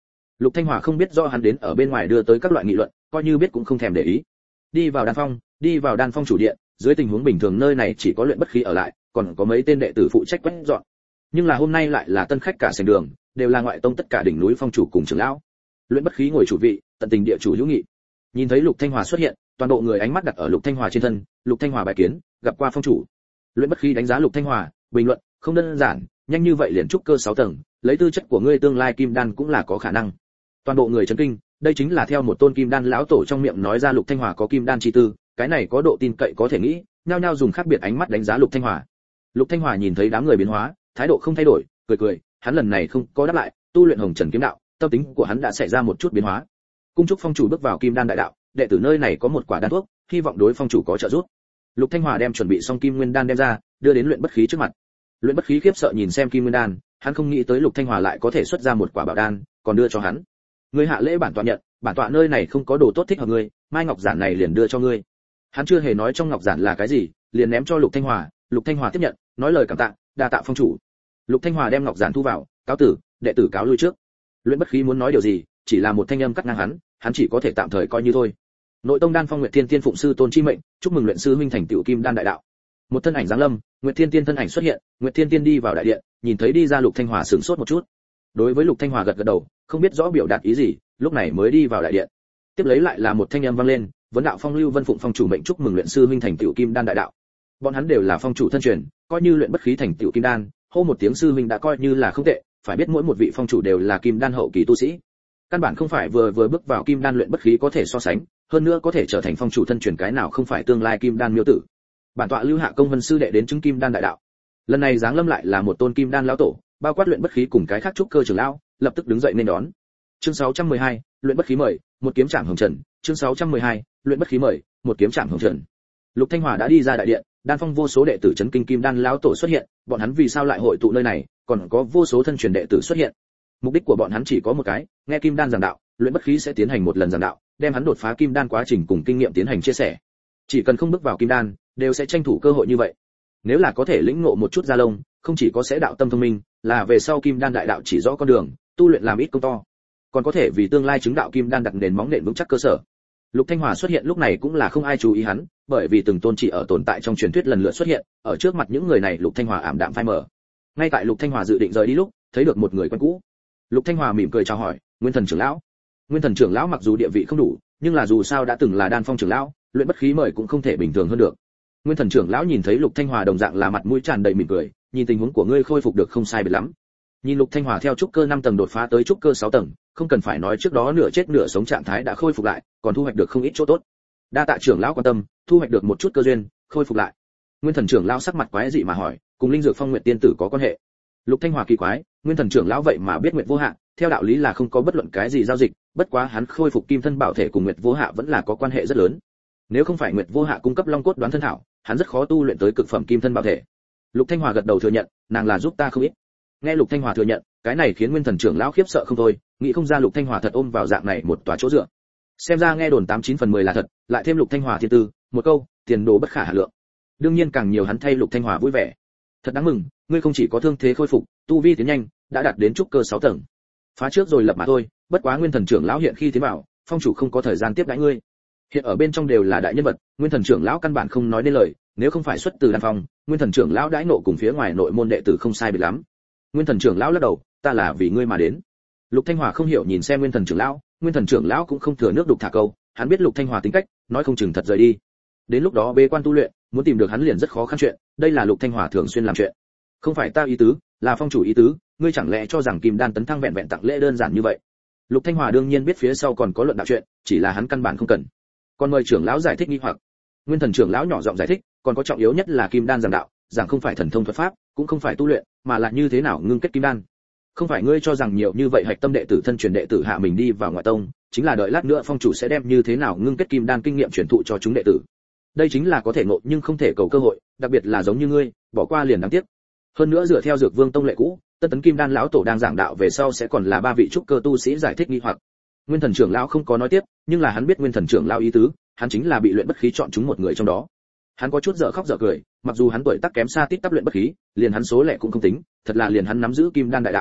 Lục Thanh Hòa không biết do hắn đến ở bên ngoài đưa tới các loại nghị luận, coi như biết cũng không thèm để ý. Đi vào đan phong, đi vào đan phong chủ điện, dưới tình huống bình thường nơi này chỉ có luyện bất khí ở lại, còn có mấy tên đệ tử phụ trách quét dọn. Nhưng là hôm nay lại là tân khách cả sảnh đường, đều là ngoại tông tất cả đỉnh núi phong chủ cùng trưởng lão. Luyện bất khí ngồi chủ vị, tận tình địa chủ hữu nghị. Nhìn thấy Lục Thanh Hòa xuất hiện, toàn bộ người ánh mắt đặt ở Lục Thanh Hòa trên thân, Lục Thanh Hòa bài kiến, gặp qua phong chủ. Luyện bất khí đánh giá Lục Thanh Hòa, bình luận, không đơn giản, nhanh như vậy liền trúc cơ sáu tầng, lấy tư chất của ngươi tương lai kim đan cũng là có khả năng. Toàn bộ người chấn kinh, đây chính là theo một tôn kim đan lão tổ trong miệng nói ra Lục Thanh Hòa có kim đan chi tư, cái này có độ tin cậy có thể nghĩ, nhao nhao dùng khác biệt ánh mắt đánh giá Lục Thanh Hòa. Lục Thanh Hòa nhìn thấy đám người biến hóa, thái độ không thay đổi, cười cười, hắn lần này không có đáp lại, tu luyện Hồng Trần kiếm đạo, tâm tính của hắn đã xảy ra một chút biến hóa. Cung chúc phong chủ bước vào kim đan đại đạo, đệ tử nơi này có một quả đan thuốc, hy vọng đối phong chủ có trợ giúp. Lục Thanh Hòa đem chuẩn bị xong kim nguyên đan đem ra, đưa đến luyện bất khí trước mặt. Luyện bất khí khiếp sợ nhìn xem kim nguyên đan, hắn không nghĩ tới Lục Thanh Hòa lại có thể xuất ra một quả bảo đan, còn đưa cho hắn. Ngươi hạ lễ bản tọa nhận, bản tọa nơi này không có đồ tốt thích hợp ngươi, mai ngọc giản này liền đưa cho ngươi. Hắn chưa hề nói trong ngọc giản là cái gì, liền ném cho Lục Thanh Hòa. Lục Thanh Hòa tiếp nhận, nói lời cảm tạ, đa tạ phong chủ. Lục Thanh Hòa đem ngọc giản thu vào, cáo tử, đệ tử cáo lui trước. Luyện bất khí muốn nói điều gì, chỉ là một thanh âm cắt ngang hắn, hắn chỉ có thể tạm thời coi như thôi. Nội tông đan phong Nguyệt Thiên Tiên phụng sư tôn chi mệnh, chúc mừng luyện sư huynh thành tựu kim đan đại đạo. Một thân ảnh giáng lâm, Nguyệt Thiên Tiên thân ảnh xuất hiện, Nguyệt Thiên Tiên đi vào đại điện, nhìn thấy đi ra Lục Thanh Hòa sửng sốt một chút. Đối với Lục Thanh Hòa gật gật đầu, không biết rõ biểu đạt ý gì, lúc này mới đi vào đại điện. Tiếp lấy lại là một thanh âm vang lên, vấn đạo phong Lưu Vân phụng phong chủ mệnh chúc mừng luyện sư huynh thành tựu kim đan đại đạo. Bọn hắn đều là phong chủ thân truyền, coi như luyện bất khí thành tựu kim đan, hô một tiếng sư huynh đã coi như là không tệ, phải biết mỗi một vị phong chủ đều là kim đan hậu kỳ tu sĩ. Căn bản không phải vừa vừa bước vào kim đan luyện bất khí có thể so sánh, hơn nữa có thể trở thành phong chủ thân truyền cái nào không phải tương lai kim đan miêu tử. Bản tọa Lưu Hạ Công Vân sư đệ đến chứng kim đan đại đạo. Lần này giáng lâm lại là một tôn kim đan lão tổ, bao quát luyện bất khí cùng cái khác trúc cơ trưởng lão, lập tức đứng dậy nên đón. Chương sáu trăm mười hai, luyện bất khí mời, một kiếm chạm hồng trần. Chương sáu trăm mười hai, luyện bất khí mời, một kiếm chạm hồng trần. Lục Thanh Hòa đã đi ra đại điện, đan phong vô số đệ tử chấn kinh kim đan lão tổ xuất hiện, bọn hắn vì sao lại hội tụ nơi này, còn có vô số thân truyền đệ tử xuất hiện. Mục đích của bọn hắn chỉ có một cái, nghe kim đan giảng đạo, luyện bất khí sẽ tiến hành một lần giảng đạo, đem hắn đột phá kim đan quá trình cùng kinh nghiệm tiến hành chia sẻ. Chỉ cần không bước vào kim đan, đều sẽ tranh thủ cơ hội như vậy. Nếu là có thể lĩnh ngộ một chút gia lông, không chỉ có sẽ đạo tâm thông minh, là về sau kim đan đại đạo chỉ rõ con đường, tu luyện làm ít công to, còn có thể vì tương lai chứng đạo kim đan đặt nền móng nền vững chắc cơ sở. Lục Thanh Hòa xuất hiện lúc này cũng là không ai chú ý hắn, bởi vì từng tôn chỉ ở tồn tại trong truyền thuyết lần lượt xuất hiện, ở trước mặt những người này Lục Thanh Hòa ảm đạm phai mờ. Ngay tại Lục Thanh Hòa dự định rời đi lúc, thấy được một người quen cũ. Lục Thanh Hòa mỉm cười chào hỏi, Nguyên Thần trưởng lão. Nguyên Thần trưởng lão mặc dù địa vị không đủ, nhưng là dù sao đã từng là đan phong trưởng lão, luyện bất khí mời cũng không thể bình thường hơn được. Nguyên Thần trưởng lão nhìn thấy Lục Thanh Hòa đồng dạng là mặt mũi tràn đầy mỉm cười, nhìn tình huống của ngươi khôi phục được không sai biệt lắm. Nhìn Lục Thanh Hòa theo trúc cơ năm tầng đột phá tới trúc cơ sáu tầng, không cần phải nói trước đó nửa chết nửa sống trạng thái đã khôi phục lại, còn thu hoạch được không ít chỗ tốt. Đa tạ trưởng lão quan tâm, thu hoạch được một chút cơ duyên, khôi phục lại. Nguyên Thần trưởng lão sắc mặt quái dị mà hỏi, cùng linh dược phong nguyệt tiên tử có quan hệ? Lục Thanh Hòa kỳ quái, Nguyên Thần trưởng lão vậy mà biết Nguyệt Vô Hạ, theo đạo lý là không có bất luận cái gì giao dịch, bất quá hắn khôi phục kim thân bảo thể cùng Nguyệt Vô Hạ vẫn là có quan hệ rất lớn. Nếu không phải Nguyệt Vô Hạ cung cấp long cốt đoán thân thảo, hắn rất khó tu luyện tới cực phẩm kim thân bảo thể. Lục Thanh Hòa gật đầu thừa nhận, nàng là giúp ta không ít. Nghe Lục Thanh Hòa thừa nhận, cái này khiến Nguyên Thần trưởng lão khiếp sợ không thôi, nghĩ không ra Lục Thanh Hòa thật ôm vào dạng này một tòa chỗ dựa. Xem ra nghe đồn tám chín phần mười là thật, lại thêm Lục Thanh Hòa thiên tư, một câu, tiền đồ bất khả hà lượng. Đương nhiên càng nhiều hắn thay Lục Thanh Hòa vui vẻ. Thật đáng mừng, ngươi không chỉ có thương thế khôi phục, tu vi tiến nhanh, đã đạt đến trúc cơ sáu tầng. Phá trước rồi lập mà thôi, bất quá Nguyên Thần trưởng lão hiện khi tiến vào, phong chủ không có thời gian tiếp đãi ngươi. Hiện ở bên trong đều là đại nhân vật, Nguyên Thần trưởng lão căn bản không nói nên lời, nếu không phải xuất từ đan phong, Nguyên Thần trưởng lão đãi nộ cùng phía ngoài nội môn đệ tử không sai biệt lắm. Nguyên Thần trưởng lão lắc đầu, ta là vì ngươi mà đến. Lục Thanh Hòa không hiểu nhìn xem Nguyên Thần trưởng lão, Nguyên Thần trưởng lão cũng không thừa nước đục thả câu, hắn biết Lục Thanh Hòa tính cách, nói không chừng thật rời đi. Đến lúc đó bế quan tu luyện, muốn tìm được hắn liền rất khó khăn chuyện, đây là Lục Thanh Hòa thường xuyên làm chuyện. Không phải ta ý tứ, là phong chủ ý tứ, ngươi chẳng lẽ cho rằng kim đan tấn thăng vẹn vẹn tặng lễ đơn giản như vậy? Lục Thanh Hòa đương nhiên biết phía sau còn có luận đạo chuyện, chỉ là hắn căn bản không cần. Còn mời trưởng lão giải thích nghi hoặc. Nguyên Thần trưởng lão nhỏ giọng giải thích, còn có trọng yếu nhất là kim đan giảng đạo, giảng không phải thần thông thuật pháp, cũng không phải tu luyện, mà là như thế nào ngưng kết kim đan. Không phải ngươi cho rằng nhiều như vậy hạch tâm đệ tử thân truyền đệ tử hạ mình đi vào ngoại tông, chính là đợi lát nữa phong chủ sẽ đem như thế nào ngưng kết kim đan kinh nghiệm truyền thụ cho chúng đệ tử. Đây chính là có thể ngộ nhưng không thể cầu cơ hội, đặc biệt là giống như ngươi, bỏ qua liền đáng tiếc. Hơn nữa dựa theo Dược Vương tông lệ cũ, Tân Tấn Kim Đan lão tổ đang giảng đạo về sau sẽ còn là ba vị trúc cơ tu sĩ giải thích nghi hoặc. Nguyên Thần trưởng lão không có nói tiếp, nhưng là hắn biết Nguyên Thần trưởng lão ý tứ, hắn chính là bị luyện bất khí chọn chúng một người trong đó. Hắn có chút dở khóc dở cười, mặc dù hắn tuổi tác kém xa tít tắp luyện bất khí, liền hắn số lẻ cũng không tính, thật là liền hắn nắm giữ Kim Đan đại đạo.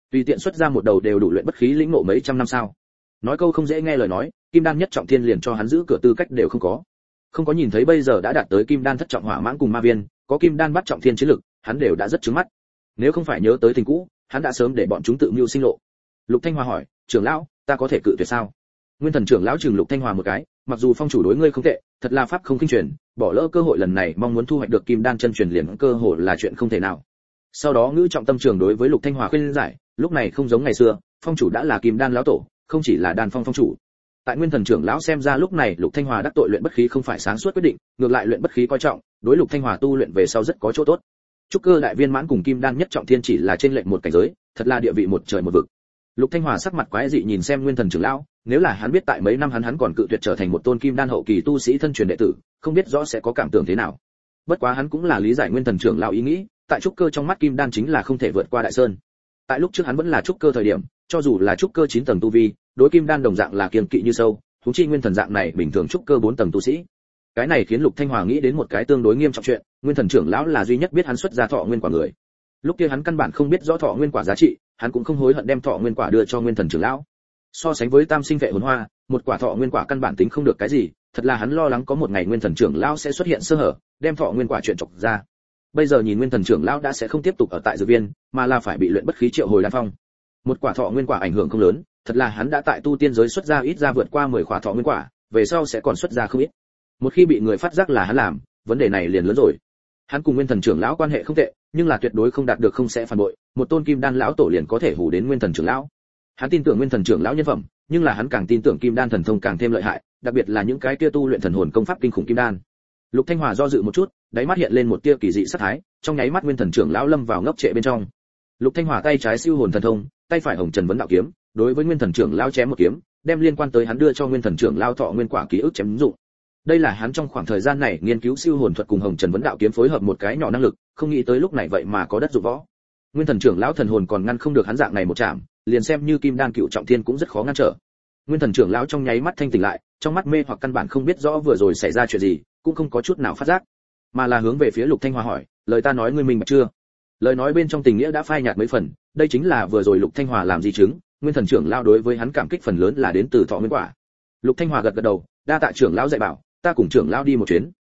tùy tiện xuất ra một đầu đều đủ luyện bất khí lĩnh ngộ mấy trăm năm sao? Nói câu không dễ nghe lời nói, kim đan nhất trọng thiên liền cho hắn giữ cửa tư cách đều không có. Không có nhìn thấy bây giờ đã đạt tới kim đan thất trọng hỏa mãng cùng ma viên, có kim đan bắt trọng thiên chiến lực, hắn đều đã rất trứng mắt. Nếu không phải nhớ tới tình cũ, hắn đã sớm để bọn chúng tự mưu sinh lộ. Lục Thanh Hoa hỏi, trưởng lão, ta có thể cự tuyệt sao? Nguyên Thần trưởng lão chừng Lục Thanh Hoa một cái, mặc dù phong chủ đối ngươi không tệ, thật là pháp không kinh truyền, bỏ lỡ cơ hội lần này mong muốn thu hoạch được kim đan chân truyền liền cơ hội là chuyện không thể nào. Sau đó ngữ trọng tâm trường đối với Lục Thanh Hoa khuyên giải, lúc này không giống ngày xưa, phong chủ đã là kim đan lão tổ, không chỉ là đan phong phong chủ. Tại Nguyên Thần trưởng lão xem ra lúc này Lục Thanh Hoa đắc tội luyện bất khí không phải sáng suốt quyết định, ngược lại luyện bất khí coi trọng, đối Lục Thanh Hoa tu luyện về sau rất có chỗ tốt. Trúc cơ đại viên mãn cùng kim đan nhất trọng thiên chỉ là trên lệnh một cảnh giới, thật là địa vị một trời một vực. Lục Thanh Hoa sắc mặt quái dị nhìn xem Nguyên Thần trưởng lão, nếu là hắn biết tại mấy năm hắn hắn còn cự tuyệt trở thành một tôn kim đan hậu kỳ tu sĩ thân truyền đệ tử, không biết rõ sẽ có cảm tưởng thế nào. Bất quá hắn cũng là lý giải Nguyên Thần trưởng lão ý nghĩ, tại trúc cơ trong mắt kim đan chính là không thể vượt qua đại sơn. Tại lúc trước hắn vẫn là trúc cơ thời điểm, cho dù là trúc cơ chín tầng tu vi, đối kim đan đồng dạng là kiêng kỵ như sâu, huống chi Nguyên Thần dạng này bình thường trúc cơ bốn tầng tu sĩ. Cái này khiến Lục Thanh Hoa nghĩ đến một cái tương đối nghiêm trọng chuyện, Nguyên Thần trưởng lão là duy nhất biết hắn xuất ra thọ nguyên quả người. Lúc kia hắn căn bản không biết rõ thọ nguyên quả giá trị, hắn cũng không hối hận đem thọ nguyên quả đưa cho Nguyên Thần trưởng lão. So sánh với tam sinh vệ hồn hoa, một quả thọ nguyên quả căn bản tính không được cái gì, thật là hắn lo lắng có một ngày Nguyên Thần trưởng lão sẽ xuất hiện sơ hở, đem thọ nguyên quả chuyện chọc ra. Bây giờ nhìn Nguyên Thần trưởng lão đã sẽ không tiếp tục ở tại dược viên, mà là phải bị luyện bất khí triệu hồi đan phong. Một quả thọ nguyên quả ảnh hưởng không lớn, thật là hắn đã tại tu tiên giới xuất ra ít ra vượt qua mười quả thọ nguyên quả, về sau sẽ còn xuất ra không ít. Một khi bị người phát giác là hắn làm, vấn đề này liền lớn rồi. Hắn cùng Nguyên Thần trưởng lão quan hệ không tệ, nhưng là tuyệt đối không đạt được không sẽ phản bội, một tôn kim đan lão tổ liền có thể hù đến Nguyên Thần trưởng lão. Hắn tin tưởng Nguyên Thần trưởng lão nhân phẩm, nhưng là hắn càng tin tưởng kim đan thần thông càng thêm lợi hại, đặc biệt là những cái kia tu luyện thần hồn công pháp kinh khủng kim đan. Lục Thanh Hoa do dự một chút, đáy mắt hiện lên một tia kỳ dị sát thái, trong nháy mắt Nguyên Thần trưởng lão lâm vào ngốc trệ bên trong. Lục Thanh Hoa tay trái siêu hồn thần thông, tay phải hồng trần vấn đạo kiếm, đối với Nguyên Thần trưởng lão chém một kiếm, đem liên quan tới hắn đưa cho Nguyên Thần trưởng lão thọ nguyên quả ký ức chém dụng. Đây là hắn trong khoảng thời gian này nghiên cứu siêu hồn thuật cùng hồng trần vấn đạo kiếm phối hợp một cái nhỏ năng lực, không nghĩ tới lúc này vậy mà có đất dụng võ. Nguyên Thần trưởng lão thần hồn còn ngăn không được hắn dạng này một chạm, liền xem như kim đan cựu trọng thiên cũng rất khó ngăn trở. Nguyên Thần trưởng lão trong nháy mắt thanh tỉnh lại, trong mắt mê hoặc căn bản không biết rõ vừa rồi xảy ra chuyện gì, cũng không có chút nào phát giác, mà là hướng về phía Lục Thanh Hoa hỏi, lời ta nói ngươi minh bạch chưa? Lời nói bên trong tình nghĩa đã phai nhạt mấy phần, đây chính là vừa rồi Lục Thanh Hoa làm di chứng, Nguyên Thần trưởng lão đối với hắn cảm kích phần lớn là đến từ thọ nguyên quả. Lục Thanh Hoa gật gật đầu, đa tạ trưởng lão dạy bảo, ta cùng trưởng lão đi một chuyến.